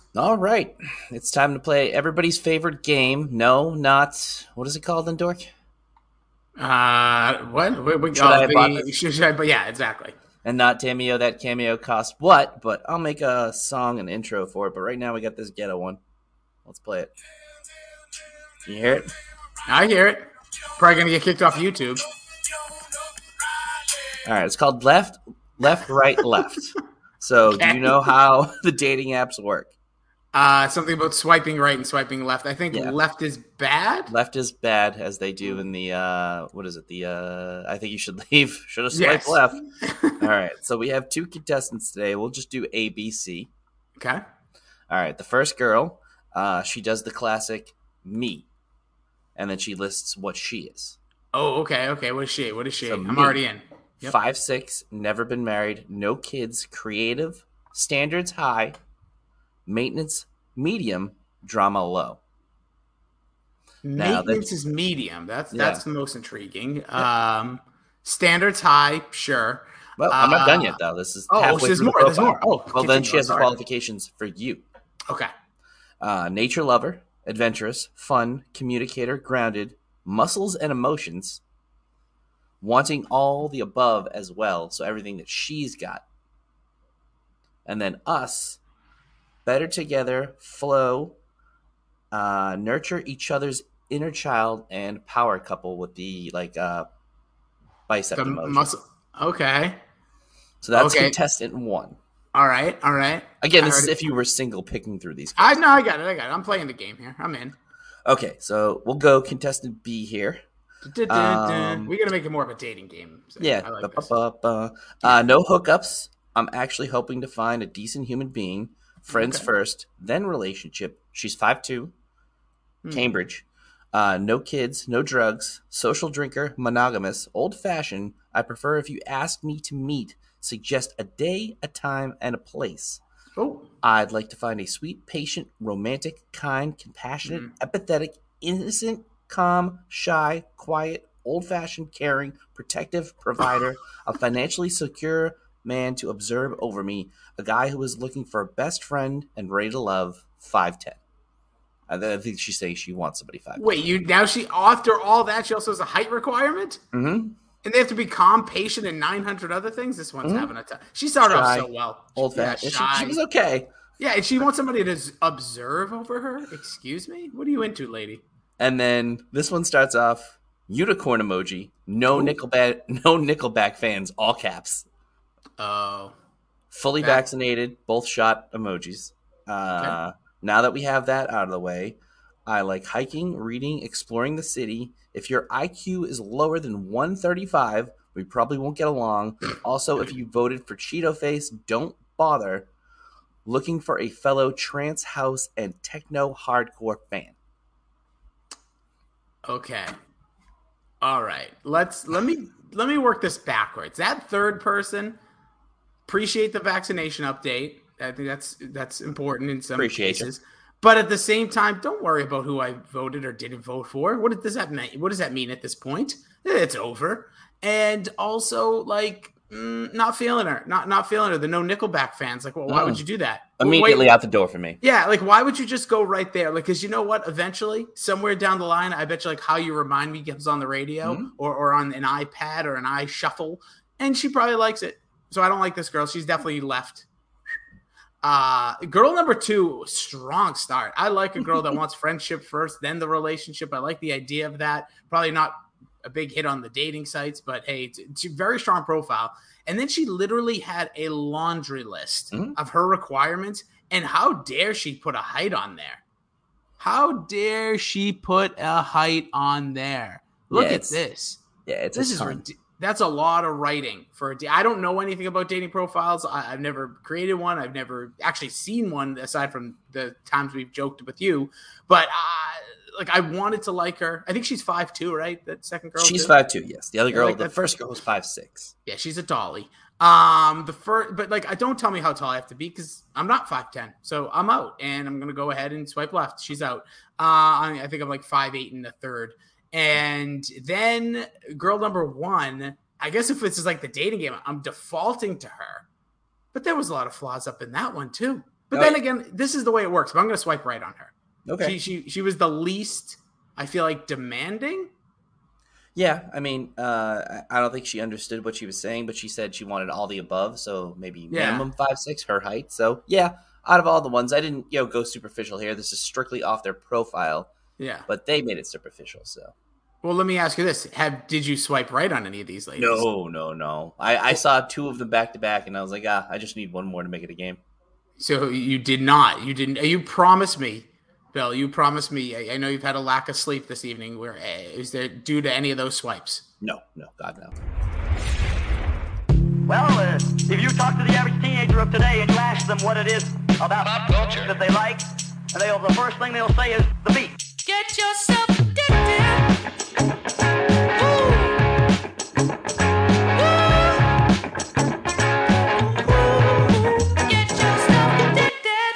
All right, it's time to play everybody's favorite game. No, not what is it called, then, Dork? What? Should I have bought this? Should I, but yeah, exactly. And not Tameo. That cameo cost what? But I'll make a song and intro for it. But right now we got this ghetto one. Let's play it. Can you hear it? I hear it. Probably gonna get kicked off YouTube. All right, it's called Left, Right, Left. So, do you Okay. know how the dating apps work? Something about swiping right and swiping left. I think Yeah, left is bad. left is bad, as they do in the what is it? The I think you should leave. Should have swiped Yes. left. All right, so we have two contestants today. We'll just do A, B, C. Okay. All right, the first girl, she does the classic me, and then she lists what she is. Oh, okay. Okay. What is she? What is So she? I'm already me, in. Yep. 5'6", never been married, no kids, creative, standards high, maintenance medium, drama low. Now that Maintenance is medium. yeah, That's the most intriguing. yep. Standards high. Sure. Well, I'm not done Uh, yet though. This is oh, so halfway there's through the more. There's profile. more. Oh, Well, then continue. she I'm has the sorry. qualifications for you. Okay. Nature lover, adventurous, fun, communicator, grounded, muscles and emotions, wanting all the above as well. So everything that she's got. And then us, better together, flow, nurture each other's inner child, and power couple with the bicep The emoji. muscle. Okay. So that's Okay. contestant one. All right. All right. Again, I this is heard it. if you were single picking through these I girls. know. I got it. I got it. I'm playing the game here. I'm in. Okay, so we'll go contestant B here. Um, We're gonna make it more of a dating game. So yeah, I like this. Yeah. no hookups. I'm actually hoping to find a decent human being. Friends Okay. first, then relationship. She's 5'2", Hmm. Cambridge. No kids, no drugs, social drinker, monogamous, old fashioned. I prefer if you ask me to meet, suggest a day, a time, and a place. Oh. I'd like to find a sweet, patient, romantic, kind, compassionate, Hmm. empathetic, innocent, calm, shy, quiet, old fashioned, caring, protective provider, a financially secure man to observe over me, a guy who is looking for a best friend and ready to love, 5'10". I think she's saying she wants somebody 5'10". Wait. You now she after all that she also has a height requirement, Mm-hmm. and they have to be calm, patient, and 900 other things. This one's Mm-hmm. having a time. She started off Shy, so well. old Yeah. fashioned. She Shy. was okay. Yeah, and she wants somebody to observe over her. Excuse me. What are you into, lady? And then this one starts off unicorn emoji, no Oh. Nickelback, no Nickelback fans, all caps. Oh. Fully That. vaccinated, both shot emojis. Okay. Now that we have that out of the way, I like hiking, reading, exploring the city. If your IQ is lower than 135, we probably won't get along. Also, if you voted for Cheeto Face, don't bother. Looking for a fellow trance house and techno hardcore fan. Okay. All right. Let me work this backwards. That third person, appreciate the vaccination update. I think that's important in some Appreciate you. cases. But at the same time, don't worry about who I voted or didn't vote for. What does that mean? What does that mean at this point? It's over. And also, like, not feeling her, not feeling her. The no Nickelback fans, like, well, why would Mm-mm. you do that? Wait, Immediately out the door for me. yeah, like why would you just go right there? Like, because you know what? Eventually, somewhere down the line, I bet you like How You Remind Me comes on the radio Mm-hmm. or on an iPad or an iShuffle, and she probably likes it. So I don't like this girl. She's definitely left. Girl number two, strong start. I like a girl that wants friendship first, then the relationship. I like the idea of that. Probably not a big hit on the dating sites, but hey, it's a very strong profile. And then she literally had a laundry list Mm-hmm. of her requirements. And how dare she put a height on there? How dare she put a height on there? Yeah, Look at this. it's a This is ton. that's a lot of writing for I don't know anything about dating profiles. I've never created one. I've never actually seen one aside from the times we've joked with you. But like I wanted to like her. I think she's 5'2", right? That second girl She's too. 5'2". Yes, the other Yeah, girl, like the that's first girl was 5'6". yeah, she's a dolly. The first, but like, I don't tell me how tall I have to be because I'm not 5'10", so I'm out, and I'm gonna go ahead and swipe left. She's out. I think I'm like 5'8" in the third, and then girl number one. I guess if this is like the dating game, I'm defaulting to her, but there was a lot of flaws up in that one too. But then again, this is the way it works. But I'm going to swipe right on her. Okay. She was the least, I feel like, demanding. Yeah, I mean, I don't think she understood what she was saying, but she said she wanted all the above, so maybe minimum 5'6", her height. So yeah, out of all the ones, I didn't go superficial here. This is strictly off their profile. Yeah, but they made it superficial. So, well, let me ask you this: did you swipe right on any of these ladies? No. I saw two of them back to back, and I was like, I just need one more to make it a game. So you did not. You didn't. You promised me. Bill, you promised me. I know you've had a lack of sleep this evening. Where is there due to any of those swipes? No, God, no. Well, if you talk to the average teenager of today and you ask them what it is about pop culture that they like, and the first thing they'll say is the beat. Get yourself addicted. Get yourself addicted.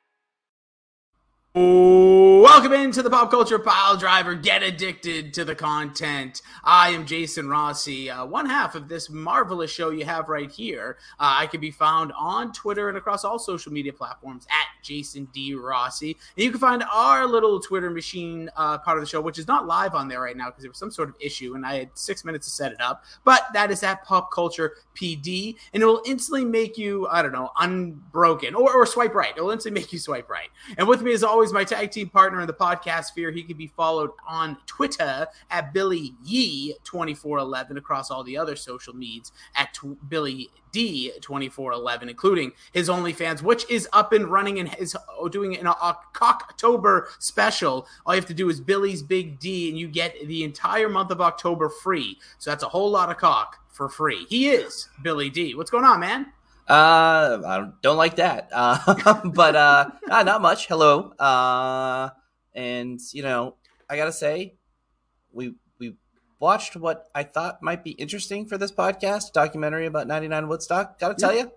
Welcome into the Pop Culture Pile Driver. Get addicted to the content. I am Jason Rossi, one half of this marvelous show you have right here. I can be found on Twitter and across all social media platforms at Jason D. Rossi. And you can find our little Twitter machine part of the show, which is not live on there right now because there was some sort of issue and I had 6 minutes to set it up. But that is at Pop Culture PD, and it will instantly make you, I don't know, unbroken or swipe right. It will instantly make you swipe right. And with me, as always, my tag team partner in the podcast sphere. He can be followed on Twitter at Billy Yee 2411 across all the other social medias at Billy D 2411, including his OnlyFans, which is up and running and is doing an Cocktober special. All you have to do is Billy's Big D, and you get the entire month of October free. So that's a whole lot of cock for free. He is Billy D. What's going on, man? I don't like that. But not much. Hello. And I gotta say, we watched what I thought might be interesting for this podcast, documentary about 99 Woodstock. Gotta tell you,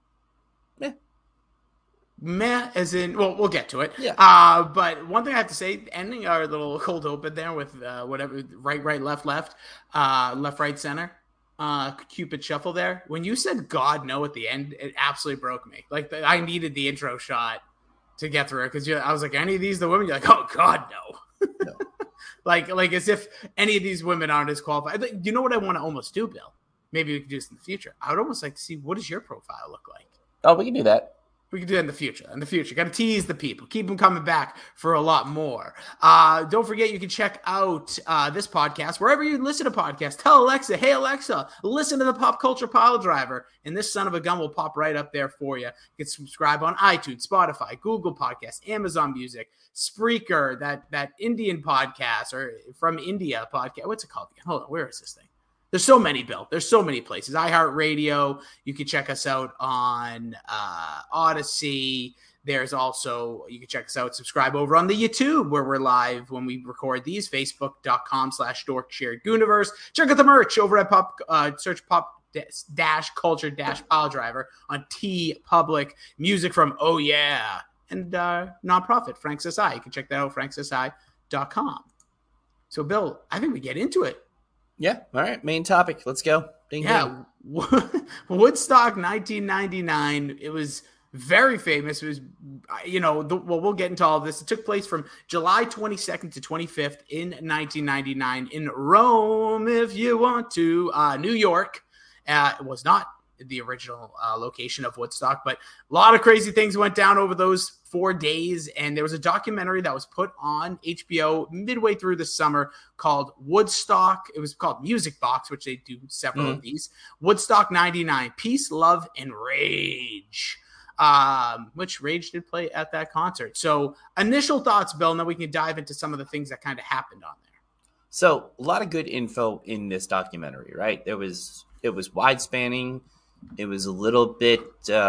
Meh, as in, well, we'll get to it. Yeah. But one thing I have to say, ending our little cold open there with whatever, right, left, left, right, center, Cupid shuffle there. When you said God no at the end, it absolutely broke me. Like, I needed the intro shot to get through it because I was like, any of these the women? You're like, oh God no. No. like as if any of these women aren't as qualified. You know what I want to almost do, Bill? Maybe we could do this in the future. I would almost like to see, what does your profile look like? Oh, we can do that. We can do that in the future. Got to tease the people. Keep them coming back for a lot more. Don't forget, you can check out this podcast wherever you listen to podcasts. Tell Alexa, hey, Alexa, listen to the Pop Culture Pile Driver. And this son of a gun will pop right up there for you. You can subscribe on iTunes, Spotify, Google Podcasts, Amazon Music, Spreaker, that Indian podcast or from India podcast. What's it called again? Hold on. Where is this thing? There's so many, Bill. There's so many places. iHeartRadio. You can check us out on Odyssey. There's also, you can check us out, subscribe over on the YouTube where we're live when we record these, facebook.com/DorksharedUniverse. Check out the merch over at search Pop Culture Pile Driver on TeePublic. Music from Oh Yeah. And nonprofit, Frank's SI. You can check that out, frankssi.com. So, Bill, I think we get into it. Yeah. All right. Main topic. Let's go. Ding, yeah. ding. Woodstock 1999. It was very famous. It was, we'll get into all of this. It took place from July 22nd to 25th in 1999 in Rome, if you want to. New York. It was not the original location of Woodstock, but a lot of crazy things went down over those 4 days, and there was a documentary that was put on HBO midway through the summer called Woodstock. It was called Music Box, which they do several of these. Woodstock 99, Peace, Love, and Rage, which Rage did play at that concert. So initial thoughts, Bill, and then we can dive into some of the things that kind of happened on there. So a lot of good info in this documentary, right? It was wide spanning. It was a little bit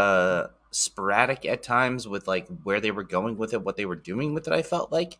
sporadic at times with like where they were going with it, what they were doing with it. I felt like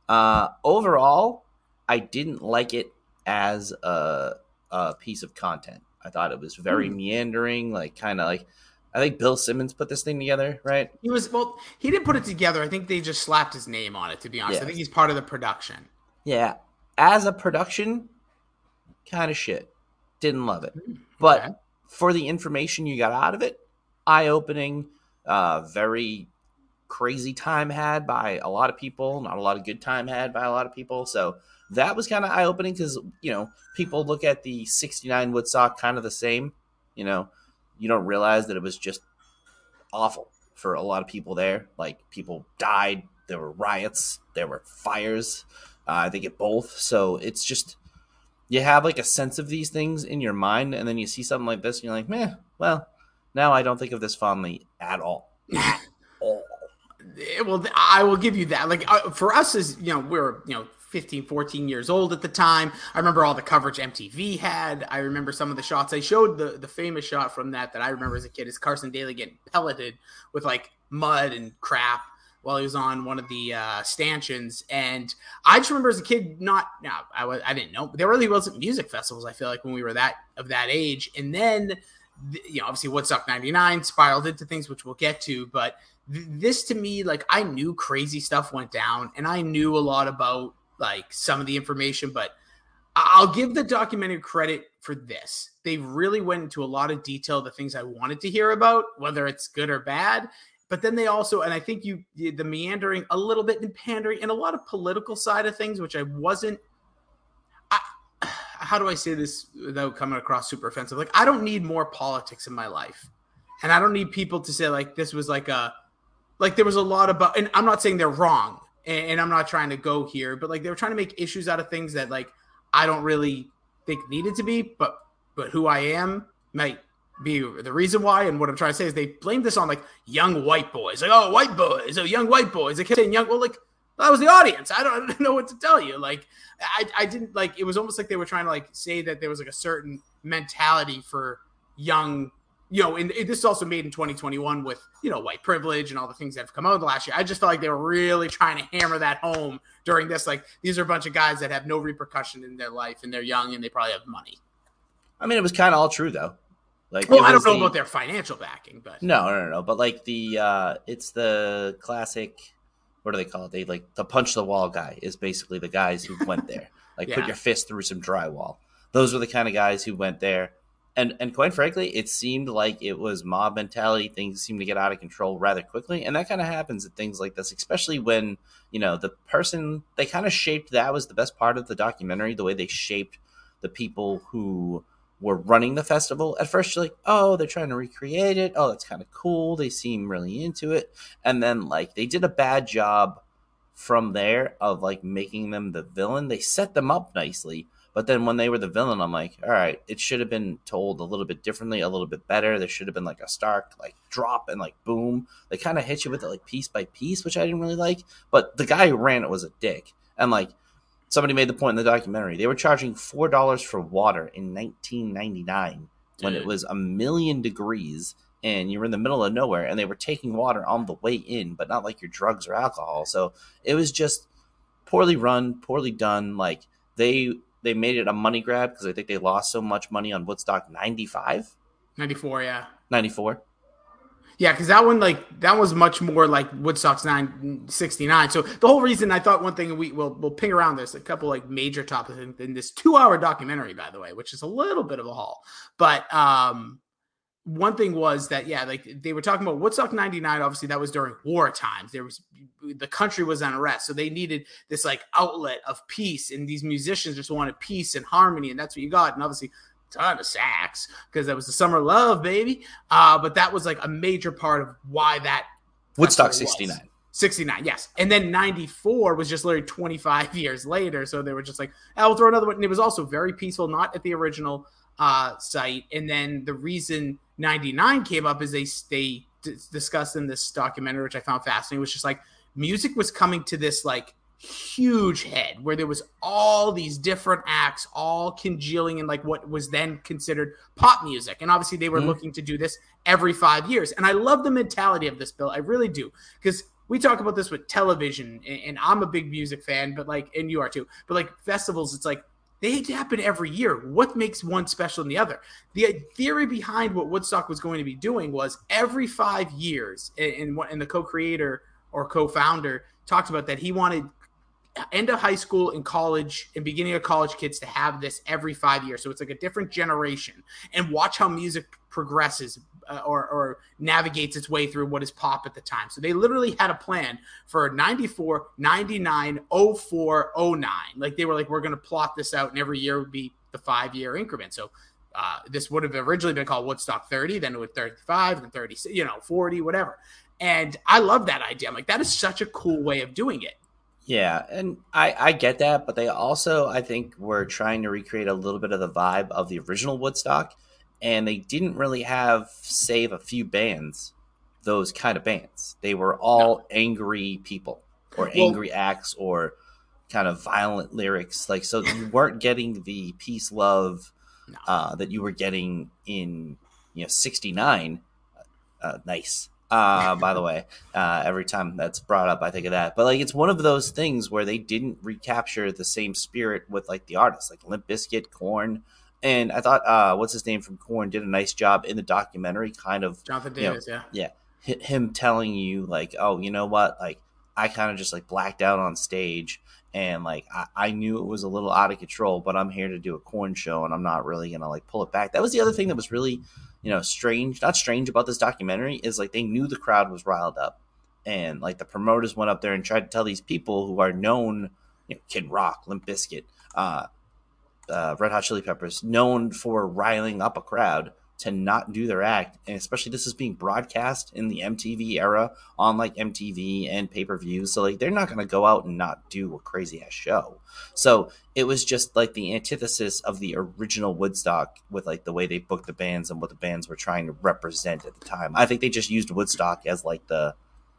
overall, I didn't like it as a piece of content. I thought it was very meandering, like kind of like, I think Bill Simmons put this thing together, right? He didn't put it together. I think they just slapped his name on it, to be honest. Yes. I think he's part of the production. Yeah. As a production, kind of shit. Didn't love it. But for the information you got out of it, eye-opening, very crazy time had by a lot of people, not a lot of good time had by a lot of people. So that was kind of eye opening because, people look at the 69 Woodstock kind of the same. You don't realize that it was just awful for a lot of people there. Like, people died, there were riots, there were fires. I think at both. So it's just, you have like a sense of these things in your mind, and then you see something like this, and you're like, meh, well, now I don't think of this fondly at all. At all. Well, I will give you that. Like, for us, as we were 15, 14 years old at the time. I remember all the coverage MTV had. I remember some of the shots. I showed the famous shot from that I remember as a kid is Carson Daly getting pelleted with like mud and crap while he was on one of the stanchions. And I just remember as a kid, I didn't know, but there really wasn't music festivals, I feel like, when we were that age. And then, obviously Woodstock 99 spiraled into things, which we'll get to, but this to me, like, I knew crazy stuff went down and I knew a lot about like some of the information, but I'll give the documentary credit for this. They really went into a lot of detail, the things I wanted to hear about, whether it's good or bad. But then they also, and I think the meandering a little bit and pandering and a lot of political side of things, which how do I say this without coming across super offensive? Like, I don't need more politics in my life. And I don't need people to say like, this was there was a lot about, and I'm not saying they're wrong. And I'm not trying to go here, but like they were trying to make issues out of things that like I don't really think needed to be, but who I am might be the reason why. And what I'm trying to say is they blamed this on like young white boys, like, oh, white boys, oh, young white boys. They kept saying young. Well, like, that was the audience. I don't know what to tell you. Like, I didn't like. It was almost like they were trying to like say that there was like a certain mentality for young. And this is also made in 2021 with, white privilege and all the things that have come out of the last year. I just felt like they were really trying to hammer that home during this. Like, these are a bunch of guys that have no repercussion in their life and they're young and they probably have money. I mean, it was kind of all true though. Like, well, I don't know about their financial backing, but no. But like it's the classic, what do they call it? They like the punch the wall guy is basically the guys who went there. Like, put your fist through some drywall. Those were the kind of guys who went there. And quite frankly, it seemed like it was mob mentality. Things seemed to get out of control rather quickly. And that kind of happens at things like this, especially when, the person, they kind of shaped, that was the best part of the documentary, the way they shaped the people who were running the festival. At first, you're like, oh, they're trying to recreate it. Oh, that's kind of cool. They seem really into it. And then, like, they did a bad job from there of, like, making them the villain. They set them up nicely. But then when they were the villain, I'm like, all right, it should have been told a little bit differently, a little bit better. There should have been like a stark like drop and like boom. They kind of hit you with it like piece by piece, which I didn't really like. But the guy who ran it was a dick. And like somebody made the point in the documentary, they were charging $4 for water in 1999 when it was 1,000,000 degrees and you were in the middle of nowhere, and they were taking water on the way in, but not like your drugs or alcohol. So it was just poorly run, poorly done. Like they made it a money grab because I think they lost so much money on Woodstock 95? 94, yeah. 94? Yeah, because that one, like, that was much more like Woodstock's 69. So the whole reason I thought one thing, we'll ping around this, a couple like major topics in this 2-hour documentary, by the way, which is a little bit of a haul. But one thing was that, yeah, like they were talking about Woodstock 99. Obviously, that was during war times. The country was on arrest. So they needed this like outlet of peace. And these musicians just wanted peace and harmony. And that's what you got. And obviously, ton of sax because that was the summer of love, baby. But that was like a major part of why that Woodstock 69. 69, yes. And then 94 was just literally 25 years later. So they were just like, I'll throw another one. And it was also very peaceful, not at the original site. And then the reason 99 came up is they discussed in this documentary, which I found fascinating, was just like music was coming to this like huge head where there was all these different acts all congealing in like what was then considered pop music. And obviously they were looking to do this every 5 years. And I love the mentality of this, Bill. I really do. Because we talk about this with television, and I'm a big music fan, but like, and you are too, but like festivals, it's like, they happen every year. What makes one special than the other? The theory behind what Woodstock was going to be doing was every 5 years, and the co-creator or co-founder talked about that he wanted end of high school and college and beginning of college kids to have this every 5 years. So it's like a different generation, and watch how music progresses or navigates its way through what is pop at the time. So they literally had a plan for 94, 99, 04, 09. Like they were like, we're going to plot this out, and every year would be the 5-year increment. So this would have originally been called Woodstock 30, then it would 35, then 30, 40, whatever. And I love that idea. I'm like, that is such a cool way of doing it. Yeah, and I get that, but they also, I think, were trying to recreate a little bit of the vibe of the original Woodstock, and they didn't really have, save a few bands, those kind of bands. They were all angry people, or angry acts, or kind of violent lyrics. Like, so you weren't getting the peace, love that you were getting in, 69. Nice. By the way, every time that's brought up, I think of that. But like, it's one of those things where they didn't recapture the same spirit with like the artists, like Limp Bizkit, Korn, and I thought, what's his name from Korn did a nice job in the documentary, kind of Jonathan Davis, him telling you like, oh, you know what, like I kind of just like blacked out on stage, and like I knew it was a little out of control, but I'm here to do a Korn show, and I'm not really gonna like pull it back. That was the other thing that was really not strange about this documentary, is like they knew the crowd was riled up, and like the promoters went up there and tried to tell these people who are known, Kid Rock, Limp Bizkit, Red Hot Chili Peppers, known for riling up a crowd, to not do their act. And especially this is being broadcast in the MTV era on like MTV and pay-per-view, so like they're not going to go out and not do a crazy ass show. So it was just like the antithesis of the original Woodstock, with like the way they booked the bands and what the bands were trying to represent at the time. I think they just used Woodstock as like the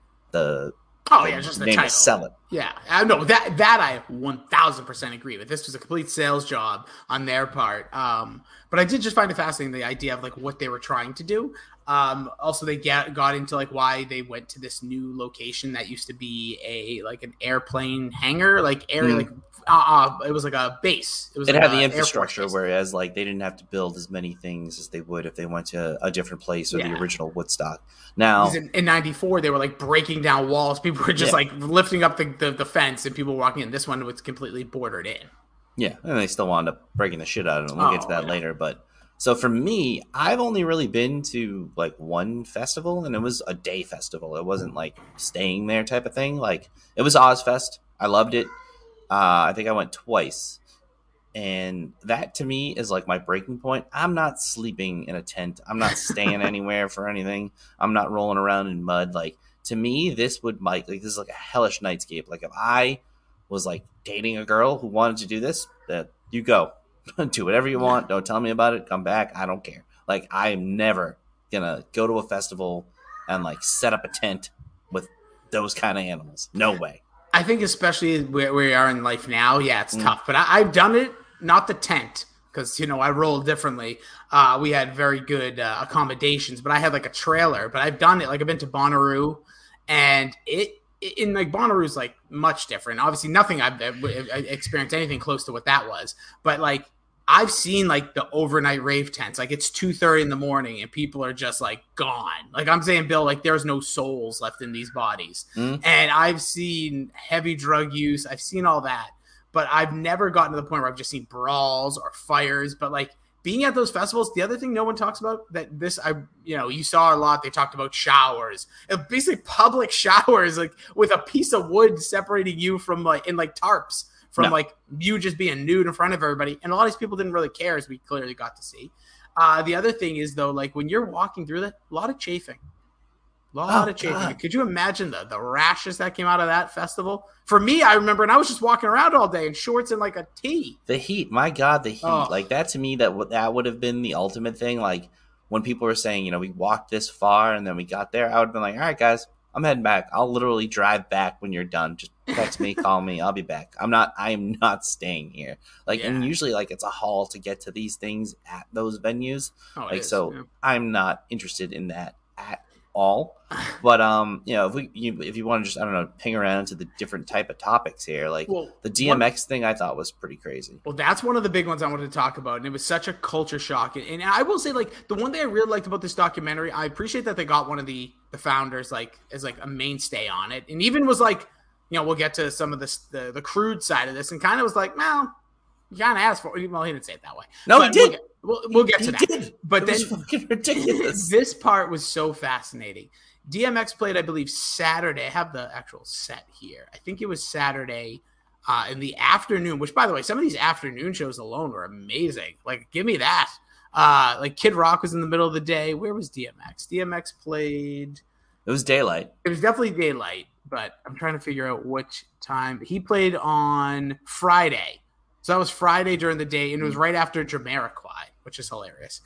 just the name title. To sell it. Yeah, I know that I 1000% agree with. This was a complete sales job on their part. But I did just find it fascinating, the idea of like what they were trying to do. Also, they got into like why they went to this new location that used to be an airplane hangar, like area, like it was like a base. It had the infrastructure, whereas like they didn't have to build as many things as they would if they went to a different place, or the original Woodstock. Now in 94, they were like breaking down walls. People were just like lifting up the fence, and people were walking in. This one was completely bordered in. Yeah, and they still wound up breaking the shit out of them. We'll get to that later. But so for me, I've only really been to like one festival, and it was a day festival. It wasn't like staying there type of thing. Like it was Ozfest. I loved it. I think I went twice. And that to me is like my breaking point. I'm not sleeping in a tent. I'm not staying anywhere for anything. I'm not rolling around in mud. Like to me, this would like this is like a hellish nightscape. Like if I was like dating a girl who wanted to do this, that you go do whatever you want. Don't tell me about it. Come back. I don't care. Like I'm never gonna go to a festival and like set up a tent with those kind of animals. No way. I think especially where we are in life now, it's tough. But I've done it, not the tent, because, I roll differently. We had very good accommodations, but I had like a trailer. But I've done it. Like I've been to Bonnaroo, and Bonnaroo's like much different. Obviously, nothing I've experienced anything close to what that was. But like I've seen like the overnight rave tents. Like it's 2:30 in the morning and people are just like gone. Like I'm saying, Bill, like there's no souls left in these bodies. And I've seen heavy drug use. I've seen all that, but I've never gotten to the point where I've just seen brawls or fires. But like being at those festivals, the other thing no one talks about that this, you saw a lot. They talked about showers, basically public showers, like with a piece of wood separating you from like in like tarps. From like you just being nude in front of everybody. And a lot of these people didn't really care, as we clearly got to see. The other thing is, though, like when you're walking through that, a lot of chafing. God. Could you imagine the rashes that came out of that festival? For me, I remember, and I was just walking around all day in shorts and like a tee. The heat, my God, the heat. Like that to me, that would have been the ultimate thing. Like when people were saying, we walked this far and then we got there, I would have been like, all right, guys, I'm heading back. I'll literally drive back when you're done. Just text me, call me. I'll be back. I am not staying here. And usually like it's a haul to get to these things at those venues. I'm not interested in that at all. But if you want to just, I don't know, ping around to the different type of topics here, like the DMX thing I thought was pretty crazy. Well, that's one of the big ones I wanted to talk about, and it was such a culture shock. And I will say, like, the one thing I really liked about this documentary, I appreciate that they got one of the founders like as like a mainstay on it, and even was like, we'll get to some of this the crude side of this, and kind of was like, well, you kind of asked for it. Well, he didn't say it that way. No, he did. we'll get to He that. did. But It then was fucking ridiculous. this part was so fascinating. DMX played, I believe, Saturday. I have the actual set here. I think it was Saturday in the afternoon, which, by the way, some of these afternoon shows alone were amazing. Like, give me that. Like, Kid Rock was in the middle of the day. Where was DMX? DMX played... It was daylight. It was definitely daylight, but I'm trying to figure out which time. He played on Friday. So that was Friday during the day, and it was right after Jamiroquai, which is hilarious.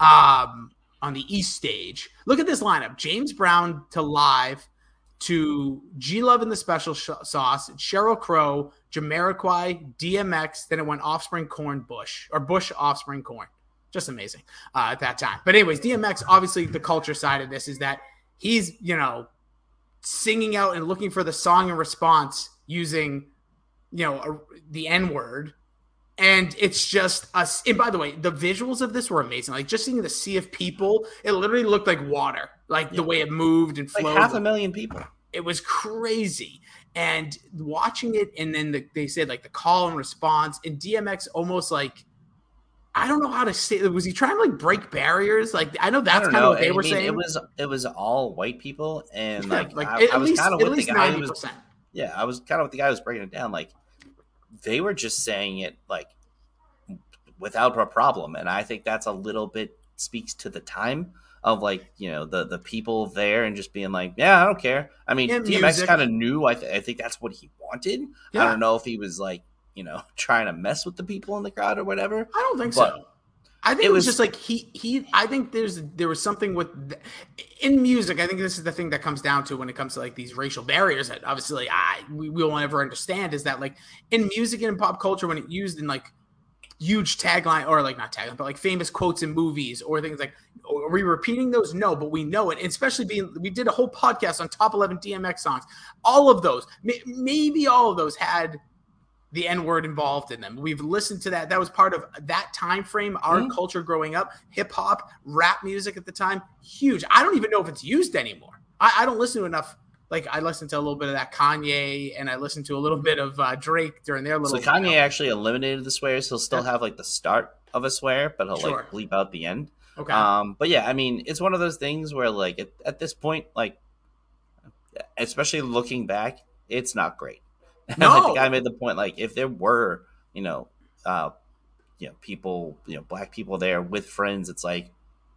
On the East stage. Look at this lineup. James Brown to Live, to G-Love and the Special Sauce, Sheryl Crow, Jamiroquai, DMX, then it went Offspring, Korn, Bush, or Bush, Offspring, Korn. Just amazing at that time. But anyways, DMX, obviously the culture side of this is that he's, singing out and looking for the song and response using, the N-word. And it's just us. And by the way, the visuals of this were amazing. Like, just seeing the sea of people, it literally looked like water, like the way it moved and flowed. Like 500,000 people. It was crazy. And watching it, and then they said like the call and response, and DMX almost like, I don't know how to say it. Was he trying to like break barriers? Like, I know that's kind of what they were saying. It was all white people, and Yeah, I was kind of with the guy who was 90%. Yeah, I was kind of with the guy who was breaking it down. Like, they were just saying it like without a problem, and I think that's a little bit speaks to the time of like the people there and just being like, yeah, I don't care. I mean, And DMX music. kind of knew. I think that's what he wanted. Yeah. I don't know if he was like trying to mess with the people in the crowd or whatever. I don't think But so. I think it was just like he. I think there was something with in music. I think this is the thing that comes down to when it comes to like these racial barriers that obviously we won't ever understand. Is that like in music and in pop culture when it used in like huge tagline or like not tagline but like famous quotes in movies or things like, are we repeating those? No, but we know it. And especially we did a whole podcast on top 11 DMX songs. All of those, maybe all of those had the N-word involved in them. We've listened to that. That was part of that time frame, our culture growing up, hip hop, rap music at the time, huge. I don't even know if it's used anymore. I don't listen to enough. Like, I listened to a little bit of that Kanye, and I listened to a little bit of Drake during their little. So Kanye actually eliminated the swears. He'll still have like the start of a swear, but he'll like bleep out the end. Okay. But yeah, I mean, it's one of those things where like at this point, like, especially looking back, it's not great. No. Like the guy made the point, like if there were, people, black people there with friends, it's like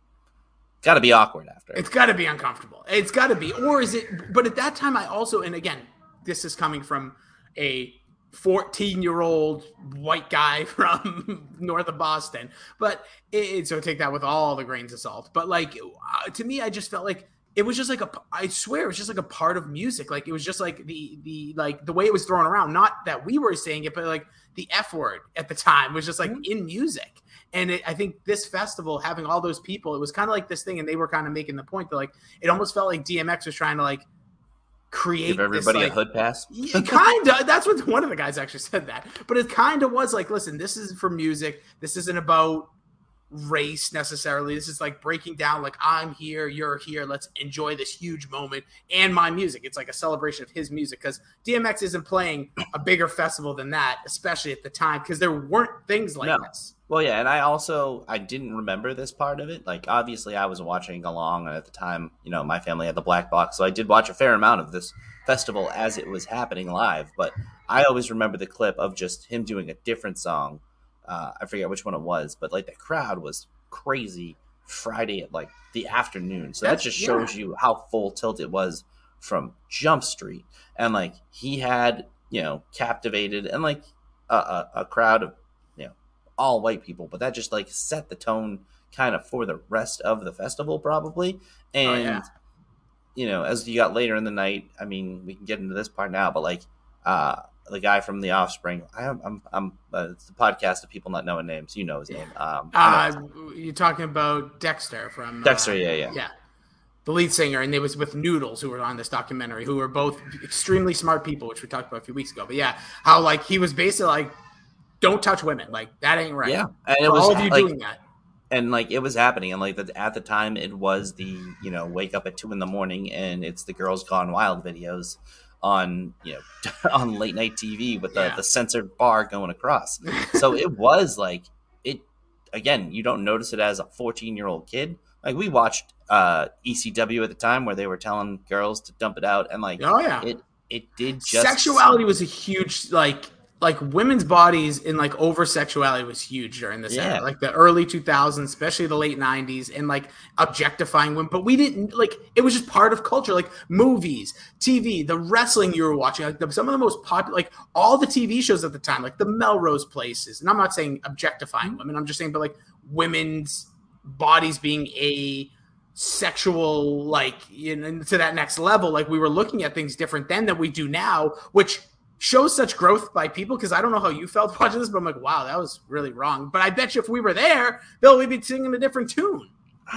got to be awkward after. It's got to be uncomfortable. It's got to be, or is it? But at that time, I also, and again, this is coming from a 14-year-old white guy from north of Boston, but so take that with all the grains of salt. But like to me, I just felt like it was just like I swear it was just like a part of music. Like it was just like the like the way it was thrown around. Not that we were saying it, but like the F word at the time was just like in music. And I think this festival having all those people, it was kind of like this thing, and they were kind of making the point that like it almost felt like DMX was trying to like create give everybody this, like, a hood pass. Kind of. That's what one of the guys actually said that. But it kind of was like, listen, this is for music. This isn't about race necessarily. This is like breaking down like I'm here, you're here, let's enjoy this huge moment and my music. It's like a celebration of his music because DMX isn't playing a bigger festival than that, especially at the time, because there weren't things like this. Well, yeah, and I didn't remember this part of it. Like, obviously, I was watching along, and at the time, my family had the black box, so I did watch a fair amount of this festival as it was happening live. But I always remember the clip of just him doing a different song. I forget which one it was, but like the crowd was crazy Friday at like the afternoon. So that just shows you how full tilt it was from Jump Street, and like he had captivated and like a crowd of all white people, but that just like set the tone kind of for the rest of the festival probably. And as you got later in the night, I mean, we can get into this part now, but like the guy from The Offspring, it's the podcast of people not knowing names, his name. You're talking about Dexter from Dexter. Yeah, the lead singer, and it was with Noodles, who were on this documentary, who were both extremely smart people, which we talked about a few weeks ago. But yeah, how like he was basically like, don't touch women. Like, that ain't right. Yeah. And it for was all of you like, doing that. And like it was happening. And like at the time it was the, wake up at 2 a.m. and it's the Girls Gone Wild videos on, on late night TV with the censored bar going across. So it was like again, you don't notice it as a 14-year-old kid. Like we watched ECW at the time where they were telling girls to dump it out, and like Oh yeah. it did just Sexuality was a huge like women's bodies and like over sexuality was huge during this Yeah. era, like the early 2000s, especially the late 90s, and like objectifying women. But we didn't like it was just part of culture, like movies, TV, the wrestling you were watching, like some of the most popular, like all the TV shows at the time, like the Melrose Places. And I'm not saying objectifying women, I'm just saying, but like women's bodies being a sexual, like, you know, to that next level. Like we were looking at things different then than we do now, which shows such growth by people. Because I don't know how you felt watching this, but I'm like, wow, that was really wrong. But I bet you if we were there, Bill, we'd be singing a different tune.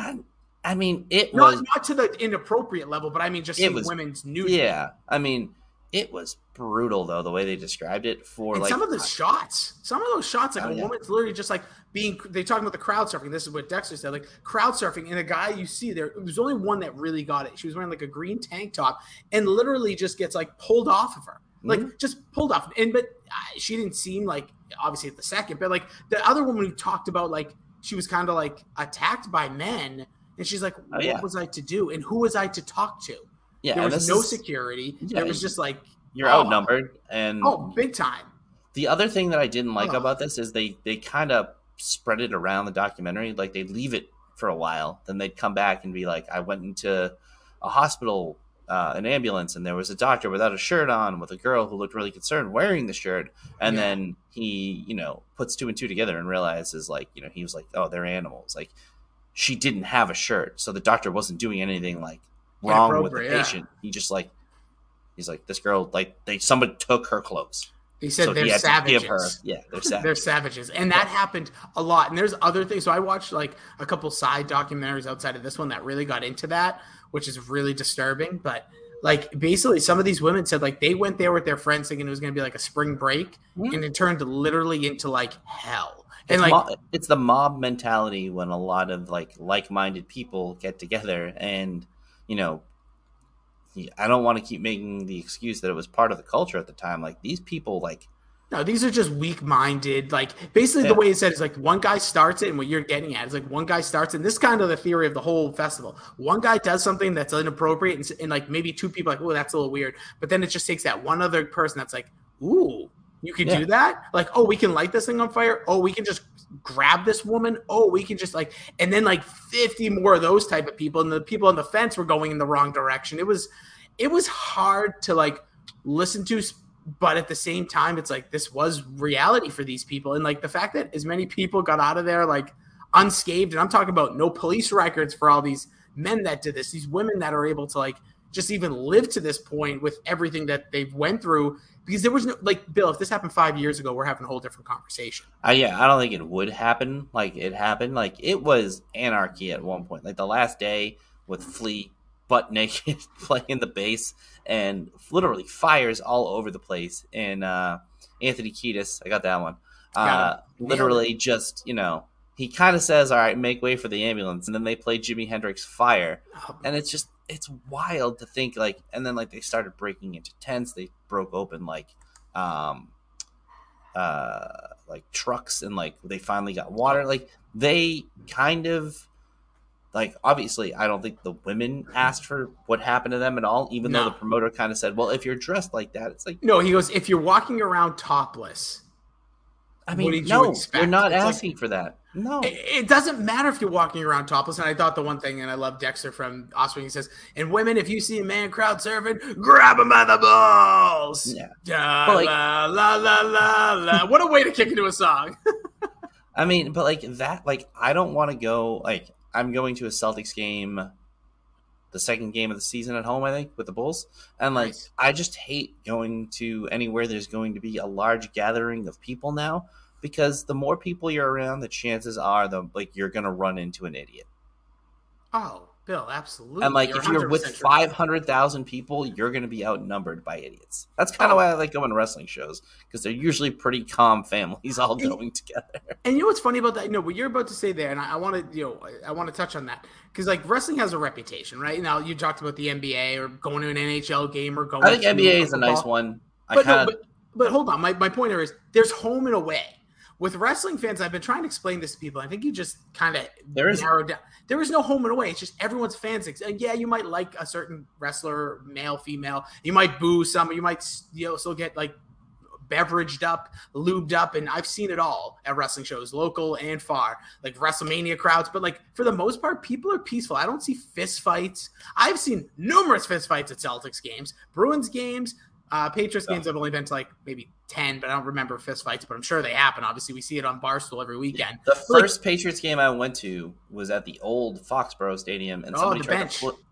I mean, it was Not to the inappropriate level, but I mean just seeing women's nudity. Yeah, I mean, it was brutal though the way they described it. For And like some of those shots, like a yeah. woman's literally just like being. They talking about the crowd surfing. This is what Dexter said, like crowd surfing, and the guy you see there. There's only one that really got it. She was wearing like a green tank top, and literally just gets like pulled off of her, like just pulled off. And but she didn't seem like obviously at the second, but like the other woman who talked about like she was kind of like attacked by men, and she's like, what was I to do, and who was I to talk to? Yeah, there was no security. Yeah, there was just like you're outnumbered, and big time. The other thing that I didn't like about this is they kind of spread it around the documentary. Like they'd leave it for a while, then they'd come back and be like, I went into a hospital, an ambulance, and there was a doctor without a shirt on with a girl who looked really concerned wearing the shirt. And then he, you know, puts two and two together and realizes, like, you know, he was like, oh, they're animals. Like she didn't have a shirt, so the doctor wasn't doing anything like wrong with the patient. He just like, he's like, this girl, like somebody took her clothes. He said so they're savages. They're savages. They're savages. And that happened a lot. And there's other things. So I watched like a couple side documentaries outside of this one that really got into that, which is really disturbing. But like basically some of these women said like they went there with their friends thinking it was going to be like a spring break, and it turned literally into like hell. And it's the mob mentality when a lot of like-minded people get together, and you know, I don't want to keep making the excuse that it was part of the culture at the time. Like these people, like no, these are just weak-minded. Like basically the way it said is like one guy starts it, and what you're getting at is like one guy starts it. And this is kind of the theory of the whole festival. One guy does something that's inappropriate, and like maybe two people are like, oh, that's a little weird. But then it just takes that one other person that's like, ooh, you can do that? Like, oh, we can light this thing on fire. Oh, we can just grab this woman. Oh, we can just like, and then like 50 more of those type of people, and the people on the fence were going in the wrong direction. It was hard to like listen to, but at the same time, it's like this was reality for these people, and like the fact that as many people got out of there like unscathed, and I'm talking about no police records for all these men that did this, these women that are able to like just even live to this point with everything that they've went through. Because there was no, like, Bill, if this happened 5 years ago, we're having a whole different conversation. Yeah, I don't think it would happen like it happened. Like, it was anarchy at one point. Like, the last day with Flea butt naked playing the bass and literally fires all over the place. And Anthony Kiedis, I got that one. Literally just, you know, he kind of says, all right, make way for the ambulance. And then they play Jimi Hendrix Fire. And it's just, it's wild to think like, and then like they started breaking into tents. They broke open like trucks, and like they finally got water. Like they kind of like, obviously I don't think the women asked for what happened to them at all, even though the promoter kind of said, well, if you're dressed like that, it's like, no, he goes, if you're walking around topless, I mean, no, you're not asking for that. No, it doesn't matter if you're walking around topless. And I thought the one thing, and I love Dexter from Offspring, he says, and women, if you see a man crowd surfing, grab him by the balls. Yeah. La, la, la, la, la. What a way to kick into a song. I mean, but like that, like I don't want to go, like I'm going to a Celtics game, the second game of the season at home, I think, with the Bulls. And like, nice. I just hate going to anywhere there's going to be a large gathering of people now. Because the more people you're around, the chances are you're gonna run into an idiot. Oh, Bill, absolutely. And like if you're with 500,000 people, you're gonna be outnumbered by idiots. That's kind of why I like going to wrestling shows, because they're usually pretty calm families all going together. And you know what's funny about that? No, what you're about to say there, and I want to touch on that, because like wrestling has a reputation, right? Now you talked about the NBA or going to an NHL game or going. I think NBA is a nice one. But hold on, my point here is there's home and away. with wrestling fans, I've been trying to explain this to people. I think you just kind of There is- narrowed down. There is no home and away. It's just everyone's fans. Yeah, you might like a certain wrestler, male, female. You might boo some. You might still get like beveraged up, lubed up, and I've seen it all at wrestling shows, local and far, like WrestleMania crowds. But like for the most part, people are peaceful. I don't see fist fights. I've seen numerous fist fights at Celtics games, Bruins games, Patriots games. I've only been to like maybe 10, but I don't remember fist fights. But I'm sure they happen. Obviously, we see it on Barstool every weekend. The first Patriots game I went to was at the old Foxborough Stadium, and somebody tried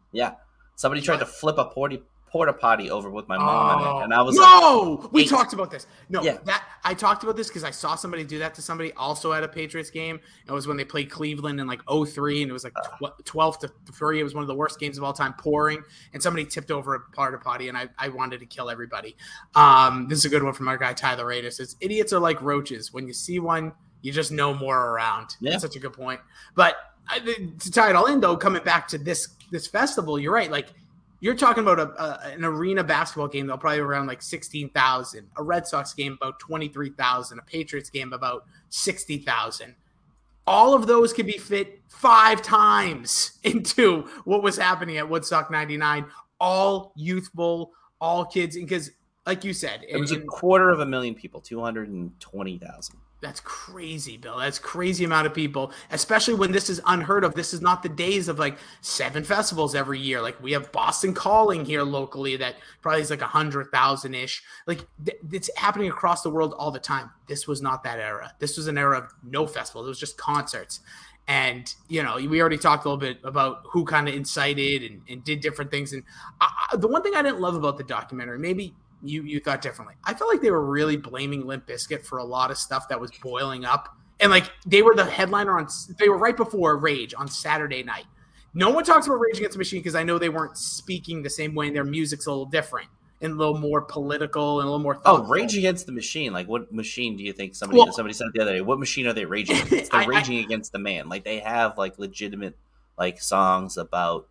to flip a porta potty over with my mom in it, and I was we talked about this. I talked about this because I saw somebody do that to somebody also at a Patriots game. It was when they played Cleveland in like 2003, and it was like 12-3. It was one of the worst games of all time, pouring, and somebody tipped over a porta potty, and I wanted to kill everybody. This is a good one from our guy Tyler Radis. It's idiots are like roaches. When you see one, you just know more around. Yeah. That's such a good point. But to tie it all in, though, coming back to this festival, you're right. Like, you're talking about an arena basketball game, though, probably around like 16,000. A Red Sox game, about 23,000. A Patriots game, about 60,000. All of those could be fit 5 times into what was happening at Woodstock 99. All youthful, all kids. Because, like you said, it was 250,000 people, 220,000. That's crazy, Bill. That's crazy amount of people, especially when this is unheard of. This is not the days of like 7 festivals every year. Like we have Boston Calling here locally that probably is like 100,000-ish. Like it's happening across the world all the time. This was not that era. This was an era of no festival. It was just concerts. And, we already talked a little bit about who kind of incited and did different things. And the one thing I didn't love about the documentary, maybe you thought differently. I felt like they were really blaming Limp Bizkit for a lot of stuff that was boiling up. And like they were the headliner they were right before Rage on Saturday night. No one talks about Rage Against the Machine because I know they weren't speaking the same way and their music's a little different and a little more political and a little more thoughtful. Rage Against the Machine. Like what machine do you think somebody said the other day? What machine are they raging against? They're raging against the man. Like they have like legitimate like songs about,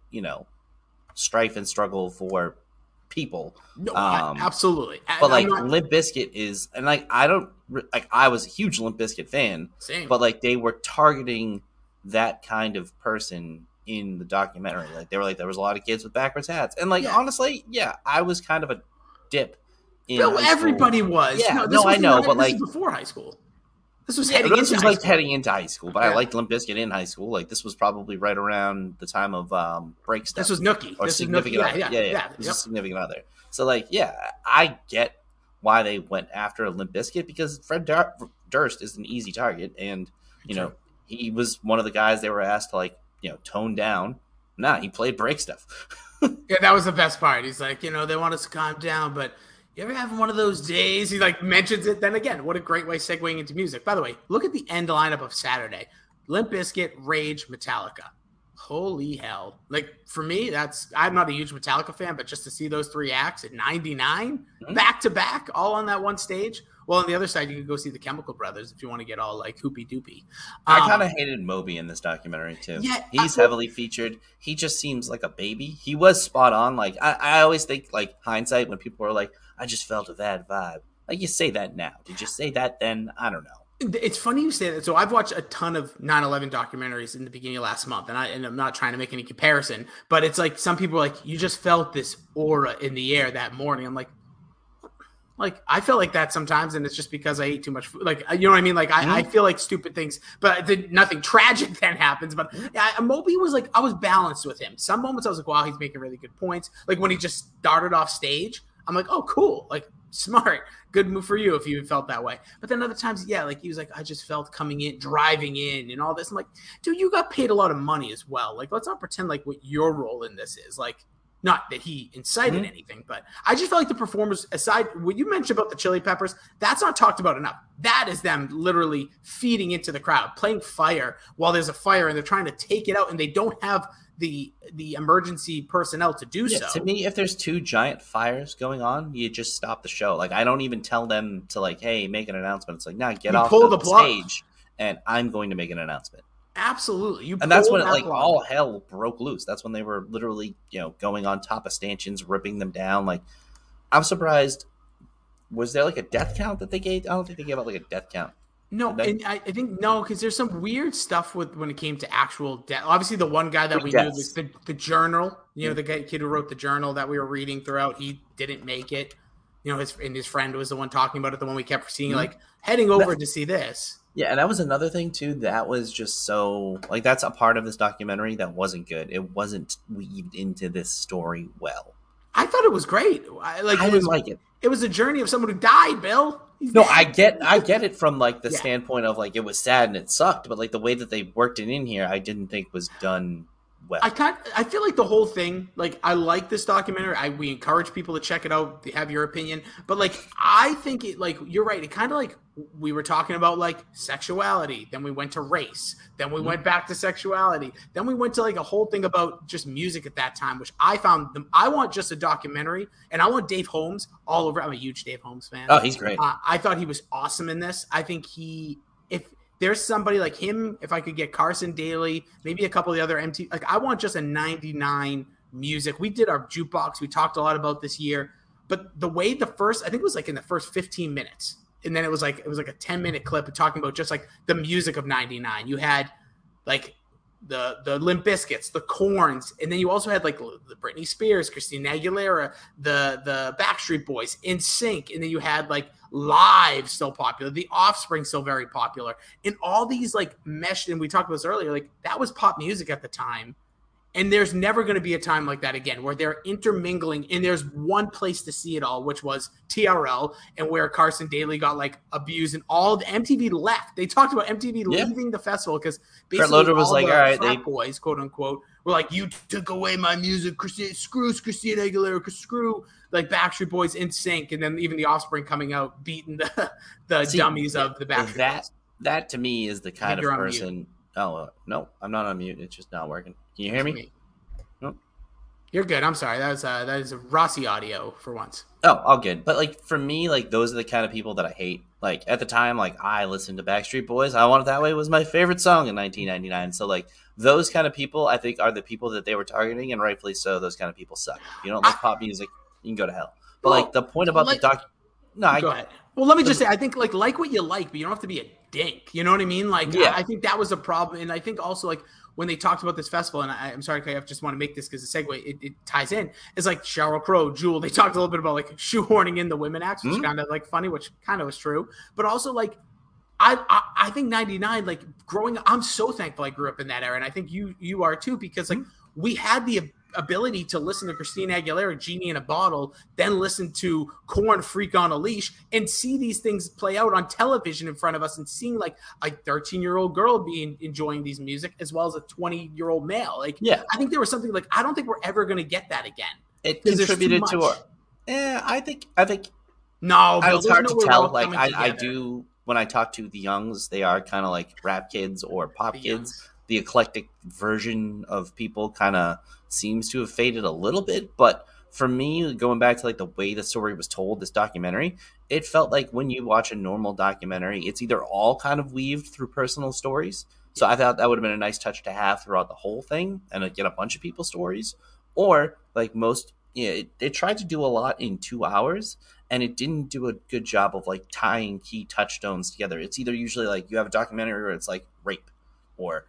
strife and struggle for people. No, absolutely. But like Limp Bizkit is, and like I was a huge Limp Bizkit fan. Same. But like they were targeting that kind of person in the documentary. Like they were like there was a lot of kids with backwards hats, and like honestly, I was kind of a dip. Everybody was. Yeah, I know, but like before high school. This was heading into high school, but I liked Limp Bizkit in high school. Like this was probably right around the time of Break Stuff. This was Nookie. Or Significant Other. Yeah. This was Significant Other. So like, I get why they went after Limp Bizkit because Fred Durst is an easy target, and he was one of the guys they were asked to like tone down. Nah, he played Break Stuff. Yeah, that was the best part. He's like, they want us to calm down, but. You ever have one of those days? He like mentions it. Then again, what a great way segueing into music. By the way, look at the end lineup of Saturday. Limp Bizkit, Rage, Metallica. Holy hell. Like for me, I'm not a huge Metallica fan, but just to see those 3 acts at 99, back to back, all on that one stage. Well, on the other side, you can go see the Chemical Brothers if you want to get all like hoopy doopy. I kind of hated Moby in this documentary too. Yeah, he's heavily featured. He just seems like a baby. He was spot on. Like I always think like hindsight when people are like, I just felt a bad vibe. Like you say that now. Did you say that then? I don't know. It's funny you say that. So I've watched a ton of 9/11 documentaries in the beginning of last month, and I'm not trying to make any comparison, but it's like some people are like, you just felt this aura in the air that morning. I'm like I feel like that sometimes, and it's just because I ate too much food. Like, you know what I mean? Like I feel like stupid things, but nothing tragic then happens. But Moby was like, I was balanced with him. Some moments I was like, wow, he's making really good points. Like when he just started off stage, I'm like, oh, cool. Like, smart. Good move for you if you felt that way. But then other times, like, he was like, I just felt coming in, driving in, and all this. I'm like, dude, you got paid a lot of money as well. Like, let's not pretend like what your role in this is. Like, not that he incited anything, but I just felt like the performers, aside, what you mentioned about the Chili Peppers, that's not talked about enough. That is them literally feeding into the crowd, playing fire while there's a fire, and they're trying to take it out, and they don't have the emergency personnel to do so. To me, if there's 2 giant fires going on, you just stop the show. Like I don't even tell them to like, hey, make an announcement. It's like, nah, get off the stage, and I'm going to make an announcement. Absolutely, and that's when all hell broke loose. That's when they were literally going on top of stanchions, ripping them down. Like I'm surprised. Was there like a death count that they gave? I don't think they gave out like a death count. No, Did they? and I think no, because there's some weird stuff with when it came to actual death. Obviously, the one guy that we knew, Yes. the journal, the kid who wrote the journal that we were reading throughout, he didn't make it. His friend was the one talking about it, the one we kept seeing, like heading over to see this. Yeah, and that was another thing too. That was just so like that's a part of this documentary that wasn't good. It wasn't weaved into this story well. I thought it was great. I didn't like it. It was a journey of someone who died, Bill. He's No, dead. I get it from like the Yeah. standpoint of like it was sad and it sucked, but like the way that they worked it in here, I didn't think was done well. I feel like the whole thing, like I like this documentary. We encourage people to check it out, have your opinion. But like I think it, like you're right, it kind of like we were talking about like sexuality, then we went to race, then we went back to sexuality, then we went to like a whole thing about just music at that time, which I found I want just a documentary, and I want Dave Holmes all over. I'm a huge Dave Holmes fan. Oh, he's great. I thought he was awesome in this. I think if there's somebody like him, if I could get Carson Daly, maybe a couple of the other like I want just a 99 music. We did our jukebox. We talked a lot about this year, but the way I think it was like in the first 15 minutes. And then it was like a 10-minute clip of talking about just like the music of 99. You had like the Limp Bizkits, the Corns, and then you also had like the Britney Spears, Christina Aguilera, the Backstreet Boys, NSYNC, and then you had like Live still popular, The Offspring still very popular, and all these like meshed. And we talked about this earlier, like that was pop music at the time. And there's never going to be a time like that again where they're intermingling and there's one place to see it all, which was TRL, and where Carson Daly got like abused and all the MTV left. They talked about MTV leaving the festival because basically Loader was all like, the all right, frat boys, quote unquote, were like, you took away my music, screw Christina Aguilera, screw like Backstreet Boys, NSYNC, and then even the Offspring coming out beating the dummies of the Backstreet Boys. That to me is the kind of you're on person. Oh no, I'm not on mute. It's just not working. Can you hear me? Nope. You're good. I'm sorry. That is a Rossi audio for once. Oh, all good. But like for me, like those are the kind of people that I hate. Like at the time, like I listened to Backstreet Boys. I Want It That Way was my favorite song in 1999. So like those kind of people, I think, are the people that they were targeting, and rightfully so. Those kind of people suck. If you don't like pop music, you can go to hell. But like the point about the doc. No, go ahead. Well, let me just say, I think like what you like, but you don't have to be a dink. You know what I mean? Like, yeah. I think that was a problem, and I think also like when they talked about this festival, and I'm sorry, I just want to make this because the segue it ties in. It's like Sheryl Crow, Jewel. They talked a little bit about like shoehorning in the women acts, which is kind of like funny, which kind of was true, but also like. I think 99, like growing up, I'm so thankful I grew up in that era. And I think you are too, because like we had the ability to listen to Christina Aguilera, Genie in a Bottle, then listen to Korn, Freak on a Leash, and see these things play out on television in front of us, and seeing like a 13-year-old girl enjoying these music as well as a 20-year-old male. Like, yeah, I think there was something like, I don't think we're ever going to get that again. It contributed to our, I think no, it's hard to tell. Like I do. When I talk to the youngs, they are kind of like rap kids or pop kids. The eclectic version of people kind of seems to have faded a little bit. But for me, going back to like the way the story was told, this documentary, it felt like when you watch a normal documentary, it's either all kind of weaved through personal stories. So I thought that would have been a nice touch to have throughout the whole thing and get a bunch of people's stories. Or like most, it tried to do a lot in 2 hours. And it didn't do a good job of like tying key touchstones together. It's either usually like you have a documentary where it's like rape or,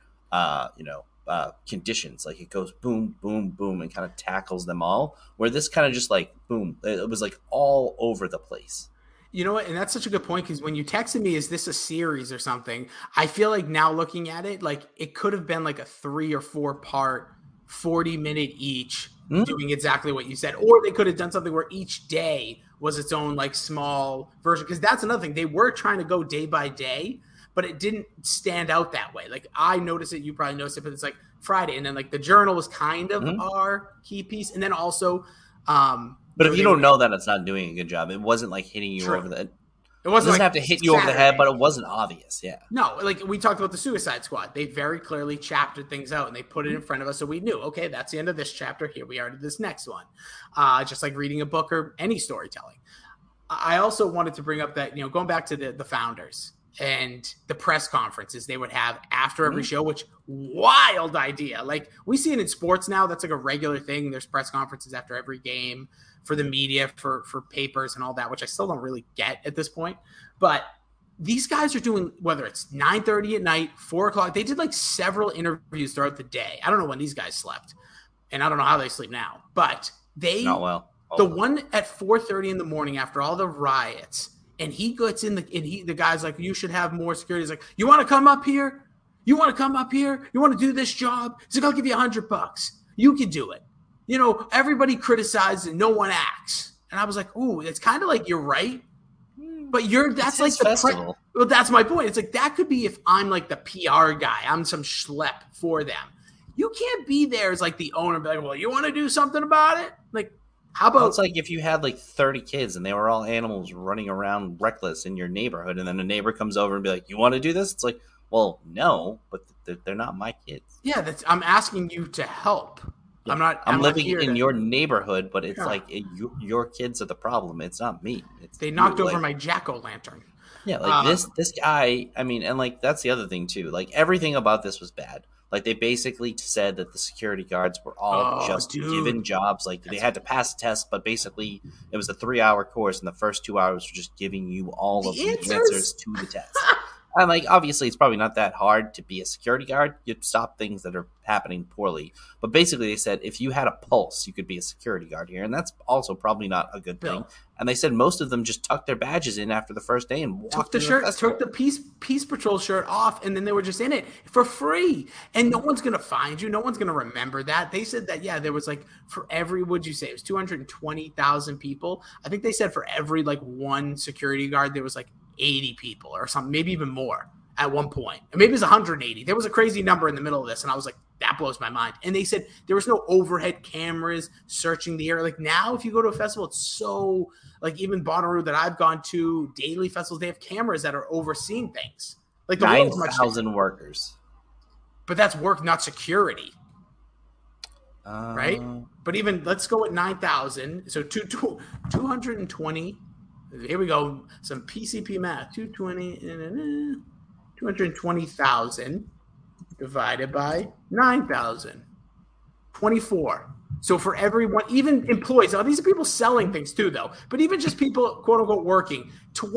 conditions. Like it goes boom, boom, boom, and kind of tackles them all. Where this kind of just like boom, it was like all over the place. You know what? And that's such a good point, because when you texted me, is this a series or something? I feel like now looking at it, like it could have been like a 3 or 4 part, 40-minute each, doing exactly what you said. Or they could have done something where each day was its own like small version, because that's another thing. They were trying to go day by day, but it didn't stand out that way. Like I noticed it, you probably noticed it, but it's like Friday, and then like the journal was kind of our key piece, and then also but if you don't know that, it's not doing a good job. It wasn't like hitting you over the It wasn't doesn't have to hit you over the head, but it wasn't obvious. Yeah. No, like we talked about the Suicide Squad. They very clearly chaptered things out and they put it in front of us, so we knew, okay, that's the end of this chapter. Here we are to this next one. Just like reading a book or any storytelling. I also wanted to bring up that, going back to the founders and the press conferences they would have after every show, which wild idea. Like we see it in sports now. That's like a regular thing. There's press conferences after every game for the media, for papers and all that, which I still don't really get at this point. But these guys are doing, whether it's 9:30 at night, 4:00. They did like several interviews throughout the day. I don't know when these guys slept, and I don't know how they sleep now. But Not well. the one at 4:30 in the morning after all the riots, and he gets in the guy's like, you should have more security. He's like, you want to come up here? You want to come up here? You want to do this job? He's like, I'll give you $100. You can do it. You know, everybody criticizes and no one acts. And I was like, ooh, it's kind of like you're right. But that's like the festival. well, that's my point. It's like that could be if I'm like the PR guy. I'm some schlep for them. You can't be there as like the owner and be like, well, you want to do something about it? Like, how about It's like if you had like 30 kids and they were all animals running around reckless in your neighborhood, and then a neighbor comes over and be like, you want to do this? It's like, well, no, but they're not my kids. yeah, I'm asking you to help. Yeah. I'm not living here in to- your neighborhood, but it's Yeah. like your kids are the problem. It's not me. It's They you. knocked over Like, my jack-o'-lantern. Yeah, like this guy, I mean, and like that's the other thing too. Like everything about this was bad. Like they basically said that the security guards were all just given jobs. Like they had to pass a test, but basically it was a 3-hour course, and the first 2 hours were just giving you all of the answers to the test. And like obviously it's probably not that hard to be a security guard. You'd stop things that are happening poorly. But basically they said if you had a pulse, you could be a security guard here, and that's also probably not a good thing. And they said most of them just tucked their badges in after the first day and walked Took the into shirt, festival. took the peace patrol shirt off, and then they were just in it for free. And no one's gonna find you. No one's gonna remember that. They said that there was like for every, what'd you say? It was 220,000 people. I think they said for every like one security guard there was like 80 people or something, maybe even more at one point. And maybe it was 180. There was a crazy number in the middle of this, and I was like, that blows my mind. And they said there was no overhead cameras searching the area. Like now, if you go to a festival, it's so like even Bonnaroo that I've gone to, daily festivals, they have cameras that are overseeing things. Like the world's much 9,000 workers. but that's work, not security, right? But even let's go at 9,000. So 220. Here we go. Some PCP math. 220,000 divided by 9,000. 24. So for everyone, even employees, now these are people selling things too, though, but even just people, quote unquote, working,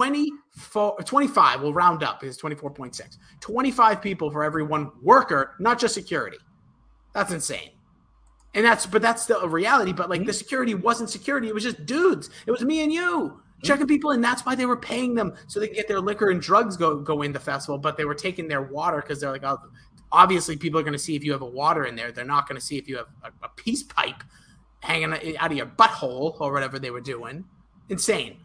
25, we'll round up because 24.6. 25 people for every one worker, not just security. That's insane. And that's the reality. But like the security wasn't security. It was just dudes. It was me and you checking people. And that's why they were paying them so they could get their liquor and drugs go in the festival. But they were taking their water because they're like, oh, obviously people are going to see if you have a water in there. They're not going to see if you have a peace pipe hanging out of your butthole or whatever they were doing. Insane.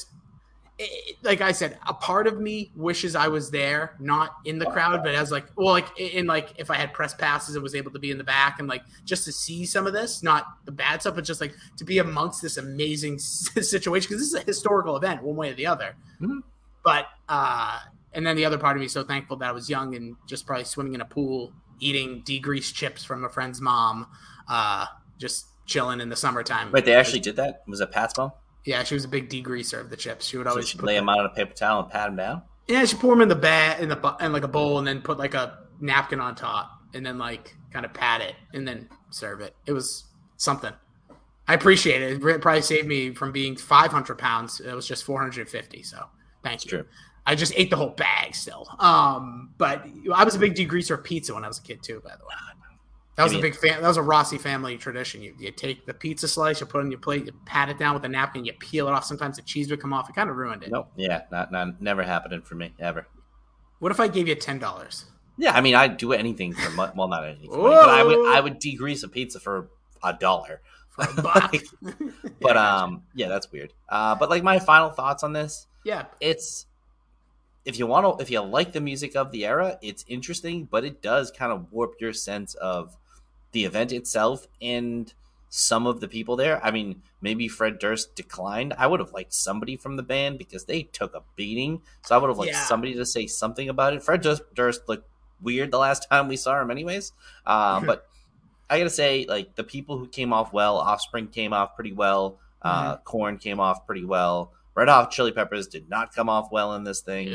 Like I said, a part of me wishes I was there, not in the crowd, but as like, well, like in like if I had press passes and was able to be in the back and like just to see some of this, not the bad stuff, but just like to be amongst this amazing situation because this is a historical event, one way or the other. Mm-hmm. But and then the other part of me is so thankful that I was young and just probably swimming in a pool, eating degreased chips from a friend's mom, just chilling in the summertime. Wait, they actually did that? Was it Pat's mom? Yeah, she was a big degreaser of the chips. She would always she'd lay them out on a paper towel and pat them down? Yeah, she pour them in the bag in like a bowl and then put like a napkin on top and then like kind of pat it and then serve it. It was something. I appreciate it. It probably saved me from being 500 pounds. It was just 450. So thank you. True. I just ate the whole bag still. But I was a big degreaser of pizza when I was a kid too, by the way. That was a big fan. That was a Rossi family tradition. You take the pizza slice, you put it on your plate, you pat it down with a napkin, you peel it off. Sometimes the cheese would come off. It kind of ruined it. Nope. Yeah, not never happening for me ever. What if I gave you $10? Yeah, I mean, I'd do anything for well, not anything for money, but I would degrease a pizza for $1. For $1. But yeah, that's weird. But like my final thoughts on this. Yeah, it's if you like the music of the era, it's interesting, but it does kind of warp your sense of the event itself and some of the people there. I mean, maybe Fred Durst declined. I would have liked somebody from the band because they took a beating. So I would have liked somebody to say something about it. Fred Durst looked weird the last time we saw him anyways. But I got to say, like, the people who came off well, Offspring came off pretty well. Korn came off pretty well. Red Hot Chili Peppers did not come off well in this thing.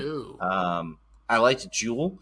I liked Jewel.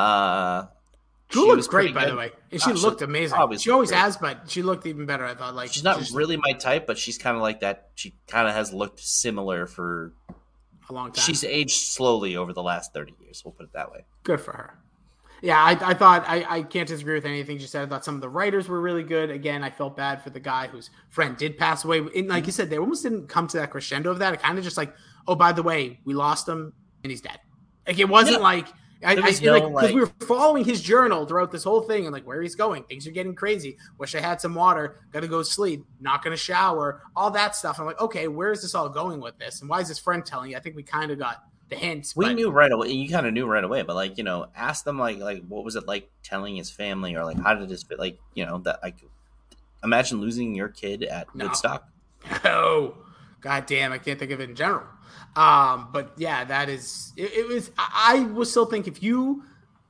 Jewel looks great, by the way. And she looked amazing. She always great. has, but she looked even better, I thought. Like she's not really my type, but she's kind of like that. She kind of has looked similar for a long time. She's aged slowly over the last 30 years. We'll put it that way. Good for her. Yeah, I thought I can't disagree with anything she said. I thought some of the writers were really good. Again, I felt bad for the guy whose friend did pass away. And like you said, they almost didn't come to that crescendo of that. It kind of just like, oh, by the way, we lost him and he's dead. Like it wasn't like because we were following his journal throughout this whole thing and like where he's going. Things are getting crazy. Wish I had some water. Got to go sleep. Not going to shower. All that stuff. I'm like, okay, where is this all going with this? And why is his friend telling you? I think we kind of got the hints. We knew right away. You kind of knew right away, but like ask them like what was it like telling his family, or like how did this fit? Like that like imagine losing your kid at Woodstock. Oh, god damn! I can't think of it in general. But yeah, that is it was. I will still think if you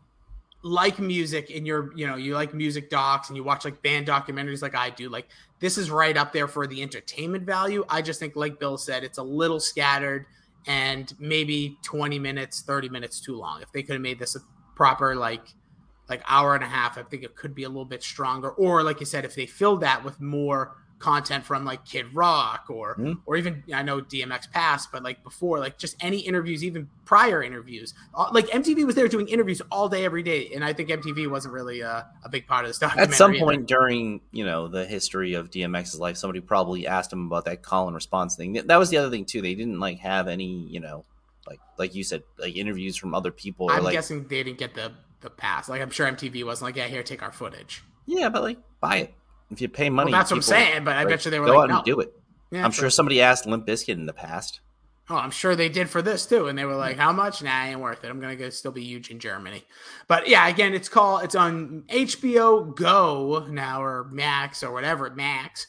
like music and you like music docs and you watch like band documentaries like I do, like this is right up there for the entertainment value. I just think, like Bill said, it's a little scattered. And maybe 20 minutes, 30 minutes too long. If they could have made this a proper like hour and a half, I think it could be a little bit stronger. Or like you said, if they filled that with more content from like Kid Rock or even, I know DMX passed, but like before, like just any interviews, even prior interviews, like MTV was there doing interviews all day, every day. And I think MTV wasn't really a big part of the documentary. At some point during, the history of DMX's life, somebody probably asked him about that call and response thing. That was the other thing too. They didn't like have any, like you said, like interviews from other people. I'm guessing they didn't get the pass. Like I'm sure MTV wasn't like, yeah, here, take our footage. Yeah, but like buy it. If you pay money, that's what I'm saying. But I bet you they were go like, out and do it. Yeah, I'm sure somebody asked Limp Bizkit in the past. Oh, I'm sure they did for this too, and they were like, "How much? Nah, ain't worth it. I'm gonna go still be huge in Germany." But yeah, again, it's on HBO Go now or Max or whatever Max.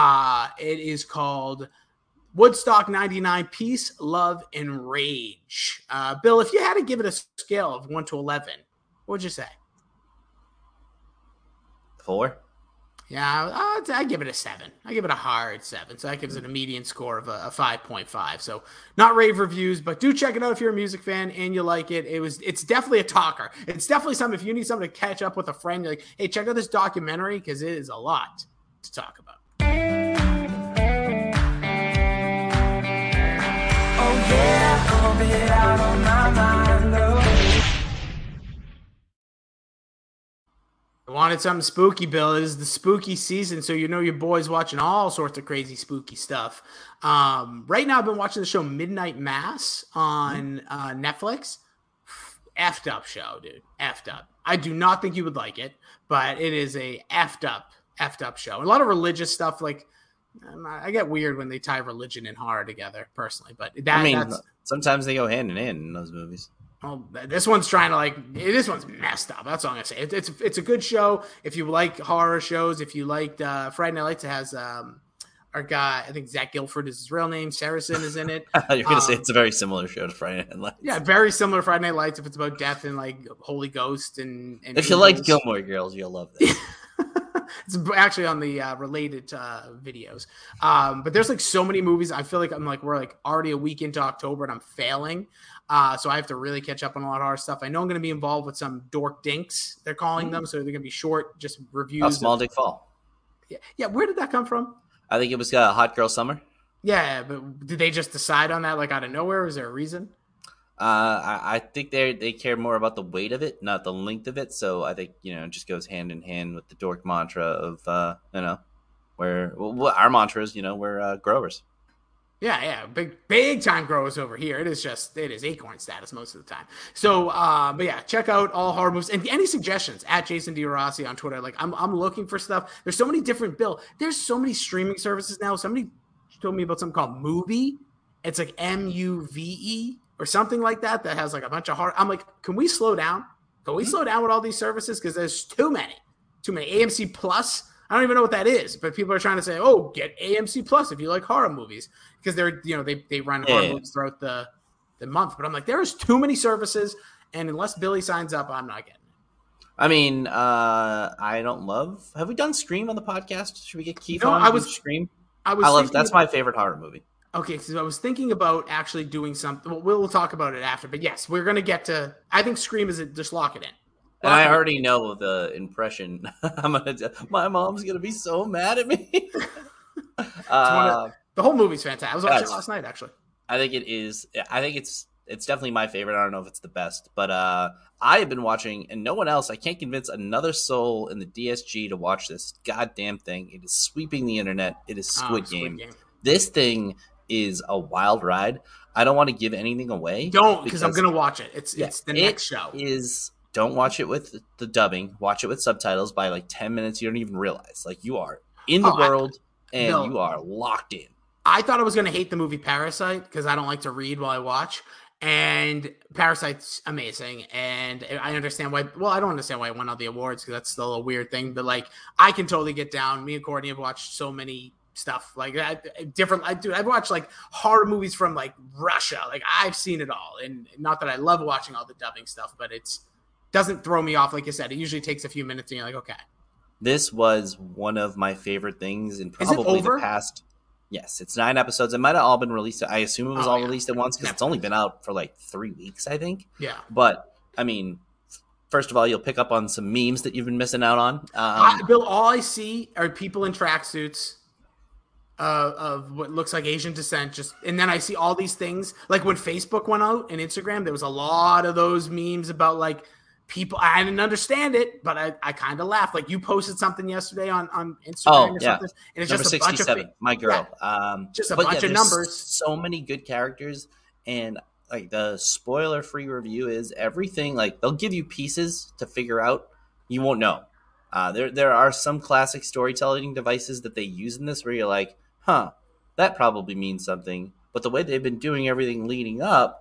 It is called Woodstock '99: Peace, Love, and Rage. Bill, if you had to give it a scale of 1 to 11, what would you say? 4. Yeah, I give it a 7. I give it a hard 7. So that gives it a median score of a 5.5. So not rave reviews, but do check it out if you're a music fan and you like it. It's definitely a talker. It's definitely something if you need something to catch up with a friend, you're like, hey, check out this documentary because it is a lot to talk about. Oh yeah, I'll be out on my mind, though. I wanted something spooky, Bill. It is the spooky season, so your boy's watching all sorts of crazy spooky stuff. Right now, I've been watching the show Midnight Mass on Netflix. Effed up show, dude. Effed up. I do not think you would like it, but it is a effed up show. A lot of religious stuff. Like, I get weird when they tie religion and horror together, personally. But that's sometimes they go hand in hand in those movies. Well, this one's trying to this one's messed up. That's all I'm gonna say. It's a good show if you like horror shows. If you liked Friday Night Lights, it has our guy. I think Zach Gilford is his real name. Saracen is in it. You're gonna say it's a very similar show to Friday Night Lights. Yeah, very similar to Friday Night Lights. If it's about death and like Holy Ghost and if you like Gilmore Girls, you'll love this. It's actually on the related videos. But there's like so many movies. I feel like we're like already a week into October and I'm failing. So I have to really catch up on a lot of horror stuff. I know I'm going to be involved with some dork dinks, they're calling them. So they're going to be short, just reviews. Small Dick Fall. Yeah. Where did that come from? I think it was Hot Girl Summer. Yeah, but did they just decide on that like out of nowhere? Was there a reason? I think they care more about the weight of it, not the length of it. So I think it just goes hand in hand with the dork mantra of where our mantra is we're growers. Yeah, big time growers over here. It is acorn status most of the time. So, but yeah, check out all horror movies and any suggestions at Jason DiRossi on Twitter. Like I'm looking for stuff. There's so many different There's so many streaming services now. Somebody told me about something called Muvi. It's like MUVE or something like that has like a bunch of horror. I'm like, can we slow down? Can we slow down with all these services? Because there's too many. AMC Plus. I don't even know what that is, but people are trying to say, "Oh, get AMC Plus if you like horror movies," because they're they run horror movies throughout the month. But I'm like, there's too many services, and unless Billy signs up, I'm not getting it. I mean, I don't love. Have we done Scream on the podcast? Should we get Keith on? Scream. I love. That's my favorite horror movie. Okay, so I was thinking about actually doing something. Well, we'll talk about it after, but yes, we're gonna get to. I think Scream is just lock it in. And I already know the impression I'm gonna do. My mom's gonna be so mad at me. The whole movie's fantastic. I was watching it last night, actually. I think it is. I think it's definitely my favorite. I don't know if it's the best, but I have been watching, and no one else. I can't convince another soul in the DSG to watch this goddamn thing. It is sweeping the internet. It is Squid Game. This thing is a wild ride. I don't want to give anything away. Don't, because I'm gonna watch it. It's the next show. Don't watch it with the dubbing. Watch it with subtitles. By like 10 minutes, you don't even realize. Like, you are in the world and you are locked in. I thought I was going to hate the movie Parasite because I don't like to read while I watch. And Parasite's amazing. And I understand why. Well, I don't understand why it won all the awards because that's still a weird thing. But like, I can totally get down. Me and Courtney have watched so many stuff like I've watched like horror movies from like Russia. Like, I've seen it all. And not that I love watching all the dubbing stuff, but it's doesn't throw me off. Like you said, it usually takes a few minutes and you're like, okay. This was one of my favorite things in probably the past. Yes, it's 9 episodes. It might have all been released. I assume it was all released at once because it's only been out for like 3 weeks, I think. Yeah. But, I mean, first of all, you'll pick up on some memes that you've been missing out on. Bill, all I see are people in tracksuits of what looks like Asian descent. And then I see all these things. Like when Facebook went out and Instagram, there was a lot of those memes about like people. I didn't understand it, but I kind of laughed. Like, you posted something yesterday on Instagram or something, and it's number just a 67, bunch of my girl. Just a bunch of numbers. So many good characters, and like the spoiler-free review is everything. Like, they'll give you pieces to figure out. You won't know. There are some classic storytelling devices that they use in this where you're like, huh, that probably means something. But the way they've been doing everything leading up,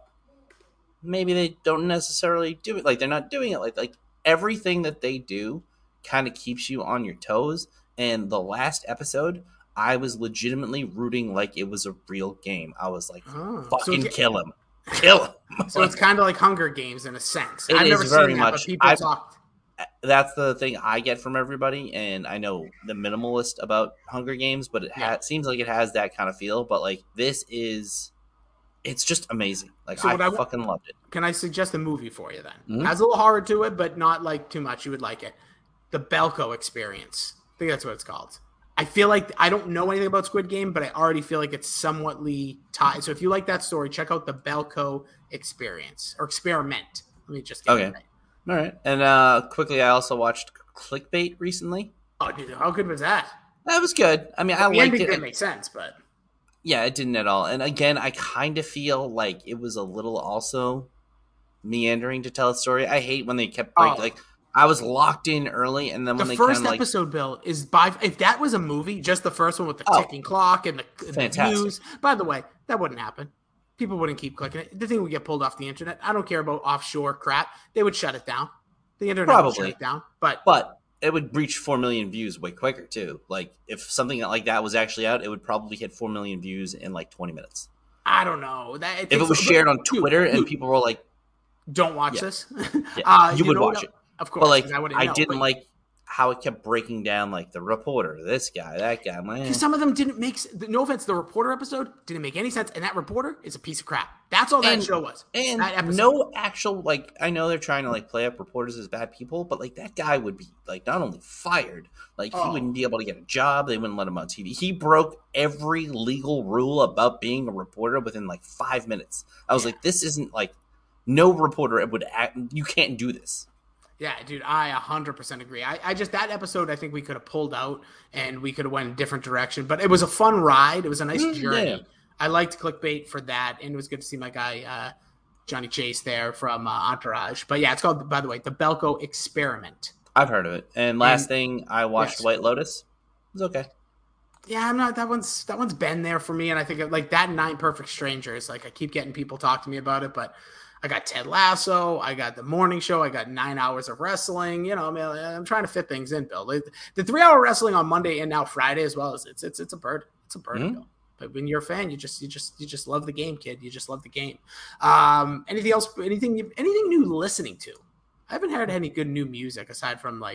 maybe they don't necessarily do it. Like, they're not doing it like everything that they do kind of keeps you on your toes. And the last episode, I was legitimately rooting like it was a real game. I was like, kill him. Kill him. So it's kind of like Hunger Games in a sense. I've never seen that, but people talk. That's the thing I get from everybody, and I know the minimalist about Hunger Games, but it seems like it has that kind of feel. But like, this is... It's just amazing. Like, so I fucking loved it. Can I suggest a movie for you then? Mm-hmm. Has a little horror to it, but not like too much. You would like it. The Belko Experience. I think that's what it's called. I feel like I don't know anything about Squid Game, but I already feel like it's somewhatly tied. So if you like that story, check out the Belko Experience or Experiment. Let me just get it right. All right. And quickly, I also watched Clickbait recently. Oh, dude, how good was that? That was good. I mean, I liked it. Didn't make sense, but... Yeah, it didn't at all. And again, I kind of feel like it was a little also meandering to tell a story. I hate when they kept breaking. Like, I was locked in early, and then when they first episode, Bill, is if that was a movie, just the first one with the ticking clock and the news. By the way, that wouldn't happen. People wouldn't keep clicking it. The thing would get pulled off the internet. I don't care about offshore crap. They would shut it down. The internet would shut it down. But it would reach 4 million views way quicker, too. Like, if something like that was actually out, it would probably hit 4 million views in, like, 20 minutes. I don't know. If it was shared on Twitter and people were like... Don't watch this? You would watch it. Of course. But, like, I didn't like how it kept breaking down, like, the reporter, this guy, that guy. Because some of them didn't make... No offense, the reporter episode didn't make any sense, and that reporter is a piece of crap. That's all that show was. And no actual, like, I know they're trying to, like, play up reporters as bad people, but, like, that guy would be, like, not only fired, like, he wouldn't be able to get a job, they wouldn't let him on TV. He broke every legal rule about being a reporter within, like, 5 minutes. I was like, this isn't, like, no reporter would act... You can't do this. Yeah, dude, I 100% agree. I just, that episode, I think we could have pulled out and we could have went a different direction. But it was a fun ride. It was a nice journey. Yeah. I liked Clickbait for that, and it was good to see my guy, Johnny Chase there from Entourage. But yeah, it's called, by the way, the Belko Experiment. I've heard of it. And last thing, I watched White Lotus. It was okay. Yeah, I'm not, that one's been there for me, and I think like that 9 Perfect Strangers, like I keep getting people talk to me about it, but I got Ted Lasso, I got the morning show, I got 9 hours of wrestling. You know, I mean, I'm trying to fit things in, Bill. The 3-hour wrestling on Monday and now Friday as well, it's a bird. It's a bird, Bill. But when you're a fan, you just love the game, kid. You just love the game. Anything else? Anything new listening to? I haven't heard any good new music aside from like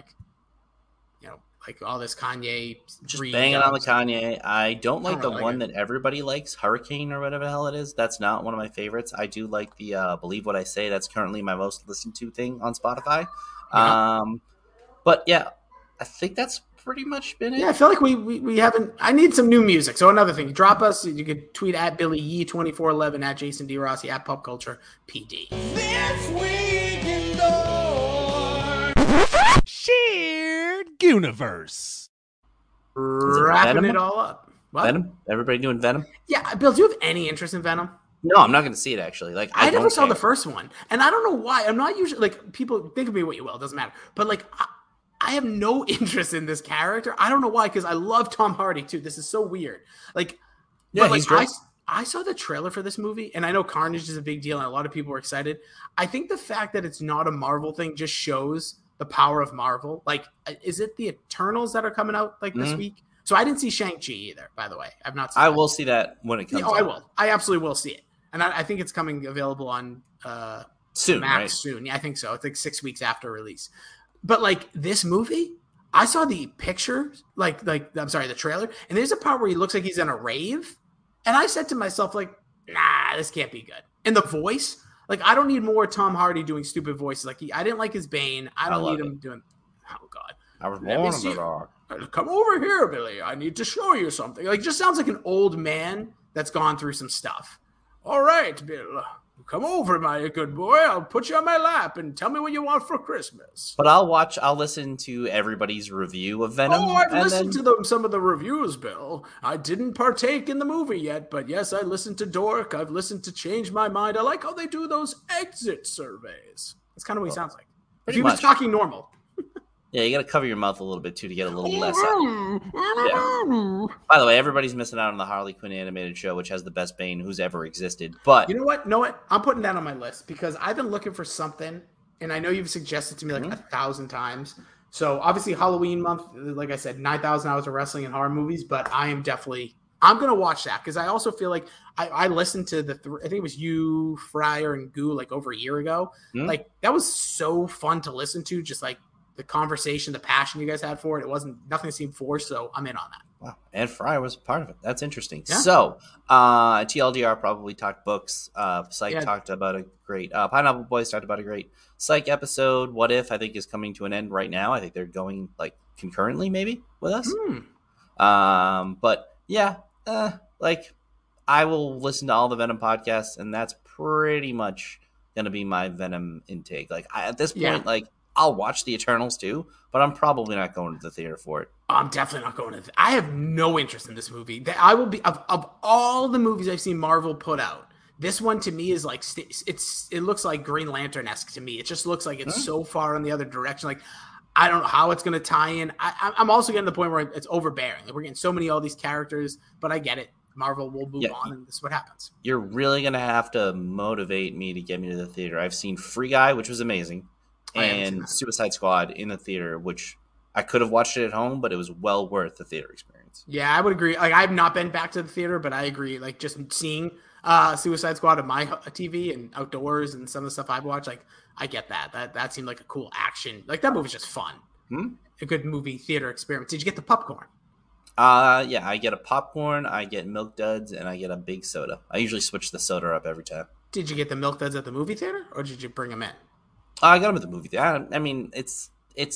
all this Kanye. Just banging on the Kanye. I don't like the one that everybody likes, Hurricane or whatever the hell it is. That's not one of my favorites. I do like the Believe What I Say. That's currently my most listened to thing on Spotify. Yeah. But yeah, I think that's pretty much been it. Yeah, I feel like we haven't. I need some new music. So another thing, drop us. You could tweet at Billy Yee 2411 at Jason D Rossi at Pop Culture PD. This week in Shared Universe. Wrapping Venom? it all up. What? Venom? Everybody doing Venom? Yeah, Bill, do you have any interest in Venom? No, I'm not going to see it actually. Like I never don't saw care. the first one, and I don't know why. I'm not usually like people think of me what you will. It doesn't matter. But like, I have no interest in this character. I don't know why, because I love Tom Hardy too. This is so weird. Like, Yeah, but, like, he's great. I saw the trailer for this movie, and I know Carnage is a big deal, and a lot of people were excited. I think the fact that it's not a Marvel thing just shows the power of Marvel. Like, is it the Eternals that are coming out like this week? So I didn't see Shang-Chi either, by the way. I've not seen I that. will see that when it comes Oh, out. I will. I absolutely will see it. And I think it's coming available on Soon, Max right? soon. Yeah, I think so. It's like 6 weeks after release. But like this movie, I saw the picture, the trailer, and there's a part where he looks like he's in a rave. And I said to myself, like, nah, this can't be good. And the voice, like, I don't need more Tom Hardy doing stupid voices. Like, I didn't like his Bane. I don't need him doing, oh, God. I was Let me born in see the it. dark. Come over here, Billy. I need to show you something. Like, just sounds like an old man that's gone through some stuff. All right, Bill. Come over, my good boy. I'll put you on my lap and tell me what you want for Christmas. But I'll listen to everybody's review of Venom. Oh, I've and listened then- to some of the reviews, Bill. I didn't partake in the movie yet, but yes, I listened to Dork. I've listened to Change My Mind. I like how they do those exit surveys. That's kind of what he sounds like. If pretty he was much. talking normal. Yeah, you got to cover your mouth a little bit too to get a little less out. Yeah. By the way, everybody's missing out on the Harley Quinn animated show, which has the best Bane who's ever existed. But You know what? I'm putting that on my list because I've been looking for something, and I know you've suggested to me like 1,000 times. So obviously Halloween month, like I said, 9,000 hours of wrestling and horror movies, but I'm going to watch that because I also feel like I listened to I think it was you, Fryer, and Goo like over a year ago. Like that was so fun to listen to, just like the conversation, the passion you guys had for it. Nothing seemed forced, so I'm in on that. wow, and Fry was a part of it. That's interesting. Yeah. So, TLDR probably talked books. Psych Yeah. talked about a great. Pineapple Boys talked about a great Psych episode. What If, I think, is coming to an end right now. I think they're going like concurrently, maybe with us. But yeah, like I will listen to all the Venom podcasts, and that's pretty much gonna be my Venom intake. Like at this point, Yeah. like I'll watch the Eternals too, but I'm probably not going to the theater for it. I'm definitely not going to. I have no interest in this movie. I will be of all the movies I've seen Marvel put out. This one to me is like it looks like Green Lantern-esque to me. It just looks like it's so far in the other direction. Like I don't know how it's going to tie in. I'm also getting to the point where it's overbearing. Like, we're getting so many of all these characters, but I get it. Marvel will move on, and this is what happens. You're really gonna have to motivate me to get me to the theater. I've seen Free Guy, which was amazing, I haven't seen and that. Suicide Squad in the theater, which I could have watched it at home, but it was well worth the theater experience. Yeah, I would agree. Like I've not been back to the theater, but I agree. Like just seeing Suicide Squad on my TV and outdoors and some of the stuff I've watched, like I get that. That seemed like a cool action. Like that movie's just fun. A good movie theater experience. Did you get the popcorn? Yeah, I get a popcorn, I get Milk Duds, and I get a big soda. I usually switch the soda up every time. Did you get the Milk Duds at the movie theater, or did you bring them in? I got them at the movie theater. I mean, it's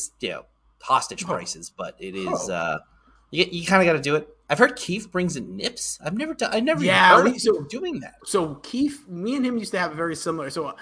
hostage prices, but it is. You kind of got to do it. I've heard Keith brings in nips. I've never even heard of people doing that. So Keith, me and him used to have a very similar. So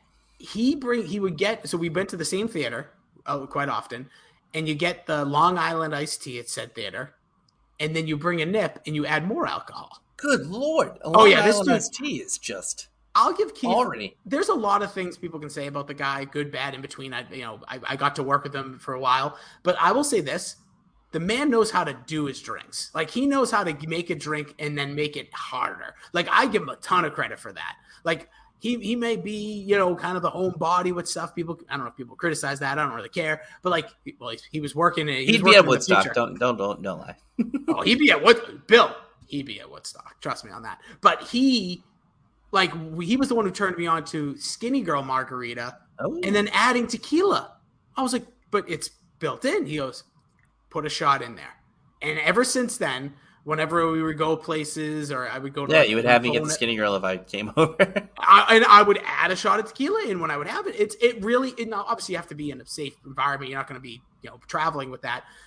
we went to the same theater quite often, and you get the Long Island iced tea at said theater, and then you bring a nip and you add more alcohol. Good Lord! This dude- iced tea is just. I'll give Keith Already. There's a lot of things people can say about the guy, good, bad, in between. I got to work with him for a while, but I will say this: the man knows how to do his drinks. Like he knows how to make a drink and then make it harder. Like I give him a ton of credit for that. Like he may be, kind of the homebody with stuff. I don't know if people criticize that. I don't really care. But like, well, he was working. He'd be at Woodstock. Don't lie. Oh, he'd be at Woodstock. He'd be at Woodstock. Trust me on that. But he was the one who turned me on to Skinny Girl Margarita and then adding tequila. I was like, but it's built in. He goes, put a shot in there. And ever since then, whenever we would go places or I would go to... Yeah, you would have me get the Skinny Girl if I came over. I would add a shot of tequila in when I would have it. Obviously you have to be in a safe environment. You're not going to be, traveling with that.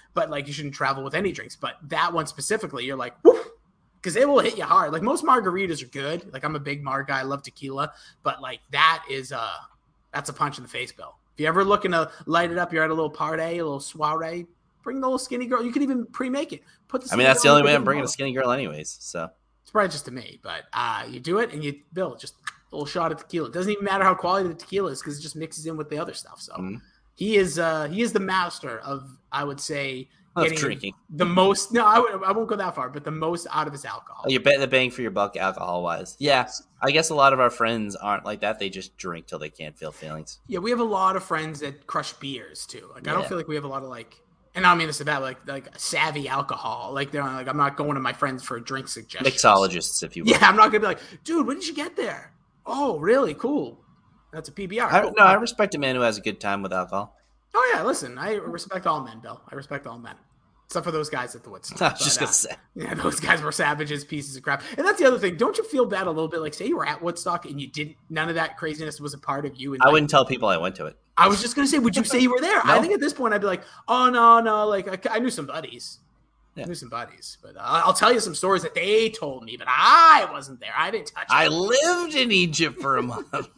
but like you shouldn't travel with any drinks. But that one specifically, you're like, woof, because it will hit you hard. Like most margaritas are good. Like I'm a big mar guy. I love tequila, but like that's a punch in the face, Bill. If you're ever looking to light it up, you're at a little party, a little soiree, bring the little skinny girl. You can even pre-make it. That's the only way I'm bringing a skinny girl anyways. So it's probably just to me, but you do it and Bill, just a little shot of tequila. It doesn't even matter how quality the tequila is because it just mixes in with the other stuff. So he is the master of, I would say, getting drinking the most. No, I won't go that far, but the most out of his alcohol. You bet the bang for your buck alcohol wise. Yeah, I guess a lot of our friends aren't like that. They just drink till they can't feel feelings. Yeah, we have a lot of friends that crush beers too. Like I don't feel like we have a lot of like, and I don't mean this about like savvy alcohol. Like they're like, I'm not going to my friends for drink suggestions. Mixologists, if you will. Yeah, I'm not gonna be like, dude, what did you get there? Oh, really? Cool. That's a PBR. I respect a man who has a good time with alcohol. Oh yeah, listen, I respect all men, Bill. I respect all men. Except for those guys at the Woodstock. I was just going to say. Yeah, those guys were savages, pieces of crap. And that's the other thing. Don't you feel bad a little bit? Like, say you were at Woodstock and none of that craziness was a part of you. And I wouldn't tell people I went to it. I was just going to say, would you say you were there? No. I think at this point I'd be like, oh, no. Like, I knew some buddies. Yeah. I knew some buddies. But I'll tell you some stories that they told me, but I wasn't there. I didn't touch it. I lived in Egypt for a month.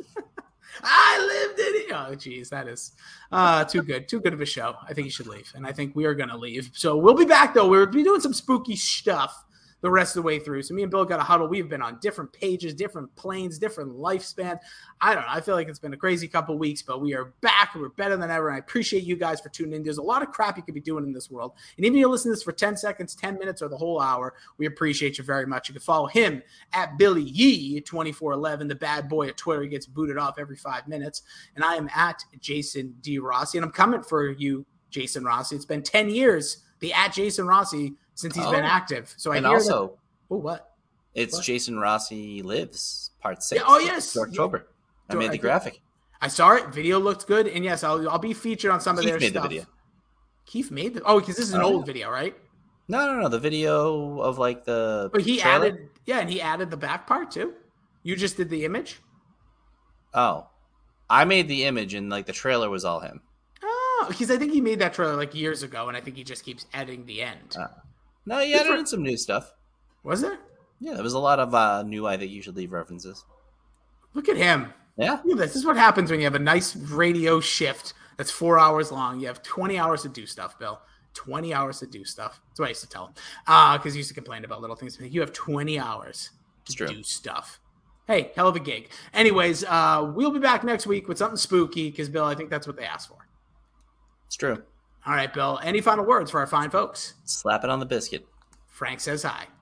I lived in it. Oh, geez, that is too good. Too good of a show. I think you should leave, and I think we are going to leave. So we'll be back, though. We'll be doing some spooky stuff the rest of the way through. So me and Bill got a huddle. We've been on different pages, different planes, different lifespans. I don't know. I feel like it's been a crazy couple weeks, but we are back. We're better than ever, and I appreciate you guys for tuning in. There's a lot of crap you could be doing in this world, and even if you listen to this for 10 seconds, 10 minutes, or the whole hour, we appreciate you very much. You can follow him at Billy Yee 2411, the bad boy at Twitter. He gets booted off every 5 minutes, and I am at Jason D. Rossi, and I'm coming for you, Jason Rossi. It's been 10 years, the at Jason Rossi, since he's been active. So what? It's what? Jason Rossi Lives, Part 6. Yeah, oh, yes. October. I made the graphic. I saw it. Video looked good. And yes, I'll be featured on some of their stuff. Keith made the video. Keith made the... Oh, because this is an old video, right? No. The video of like the... But he trailer? added... Yeah, and he added the back part too. You just did the image? Oh. I made the image and like the trailer was all him. Oh, because I think he made that trailer like years ago and I think he just keeps editing the end. No, he added in some new stuff. Was there? Yeah, there was a lot of new I Think You Should Leave references. Look at him. Yeah. This is what happens when you have a nice radio shift that's 4 hours long. You have 20 hours to do stuff, Bill. 20 hours to do stuff. That's what I used to tell him. Because he used to complain about little things. You have 20 hours to do stuff. Hey, hell of a gig. Anyways, we'll be back next week with something spooky because, Bill, I think that's what they asked for. It's true. All right, Bill. Any final words for our fine folks? Slap it on the biscuit. Frank says hi.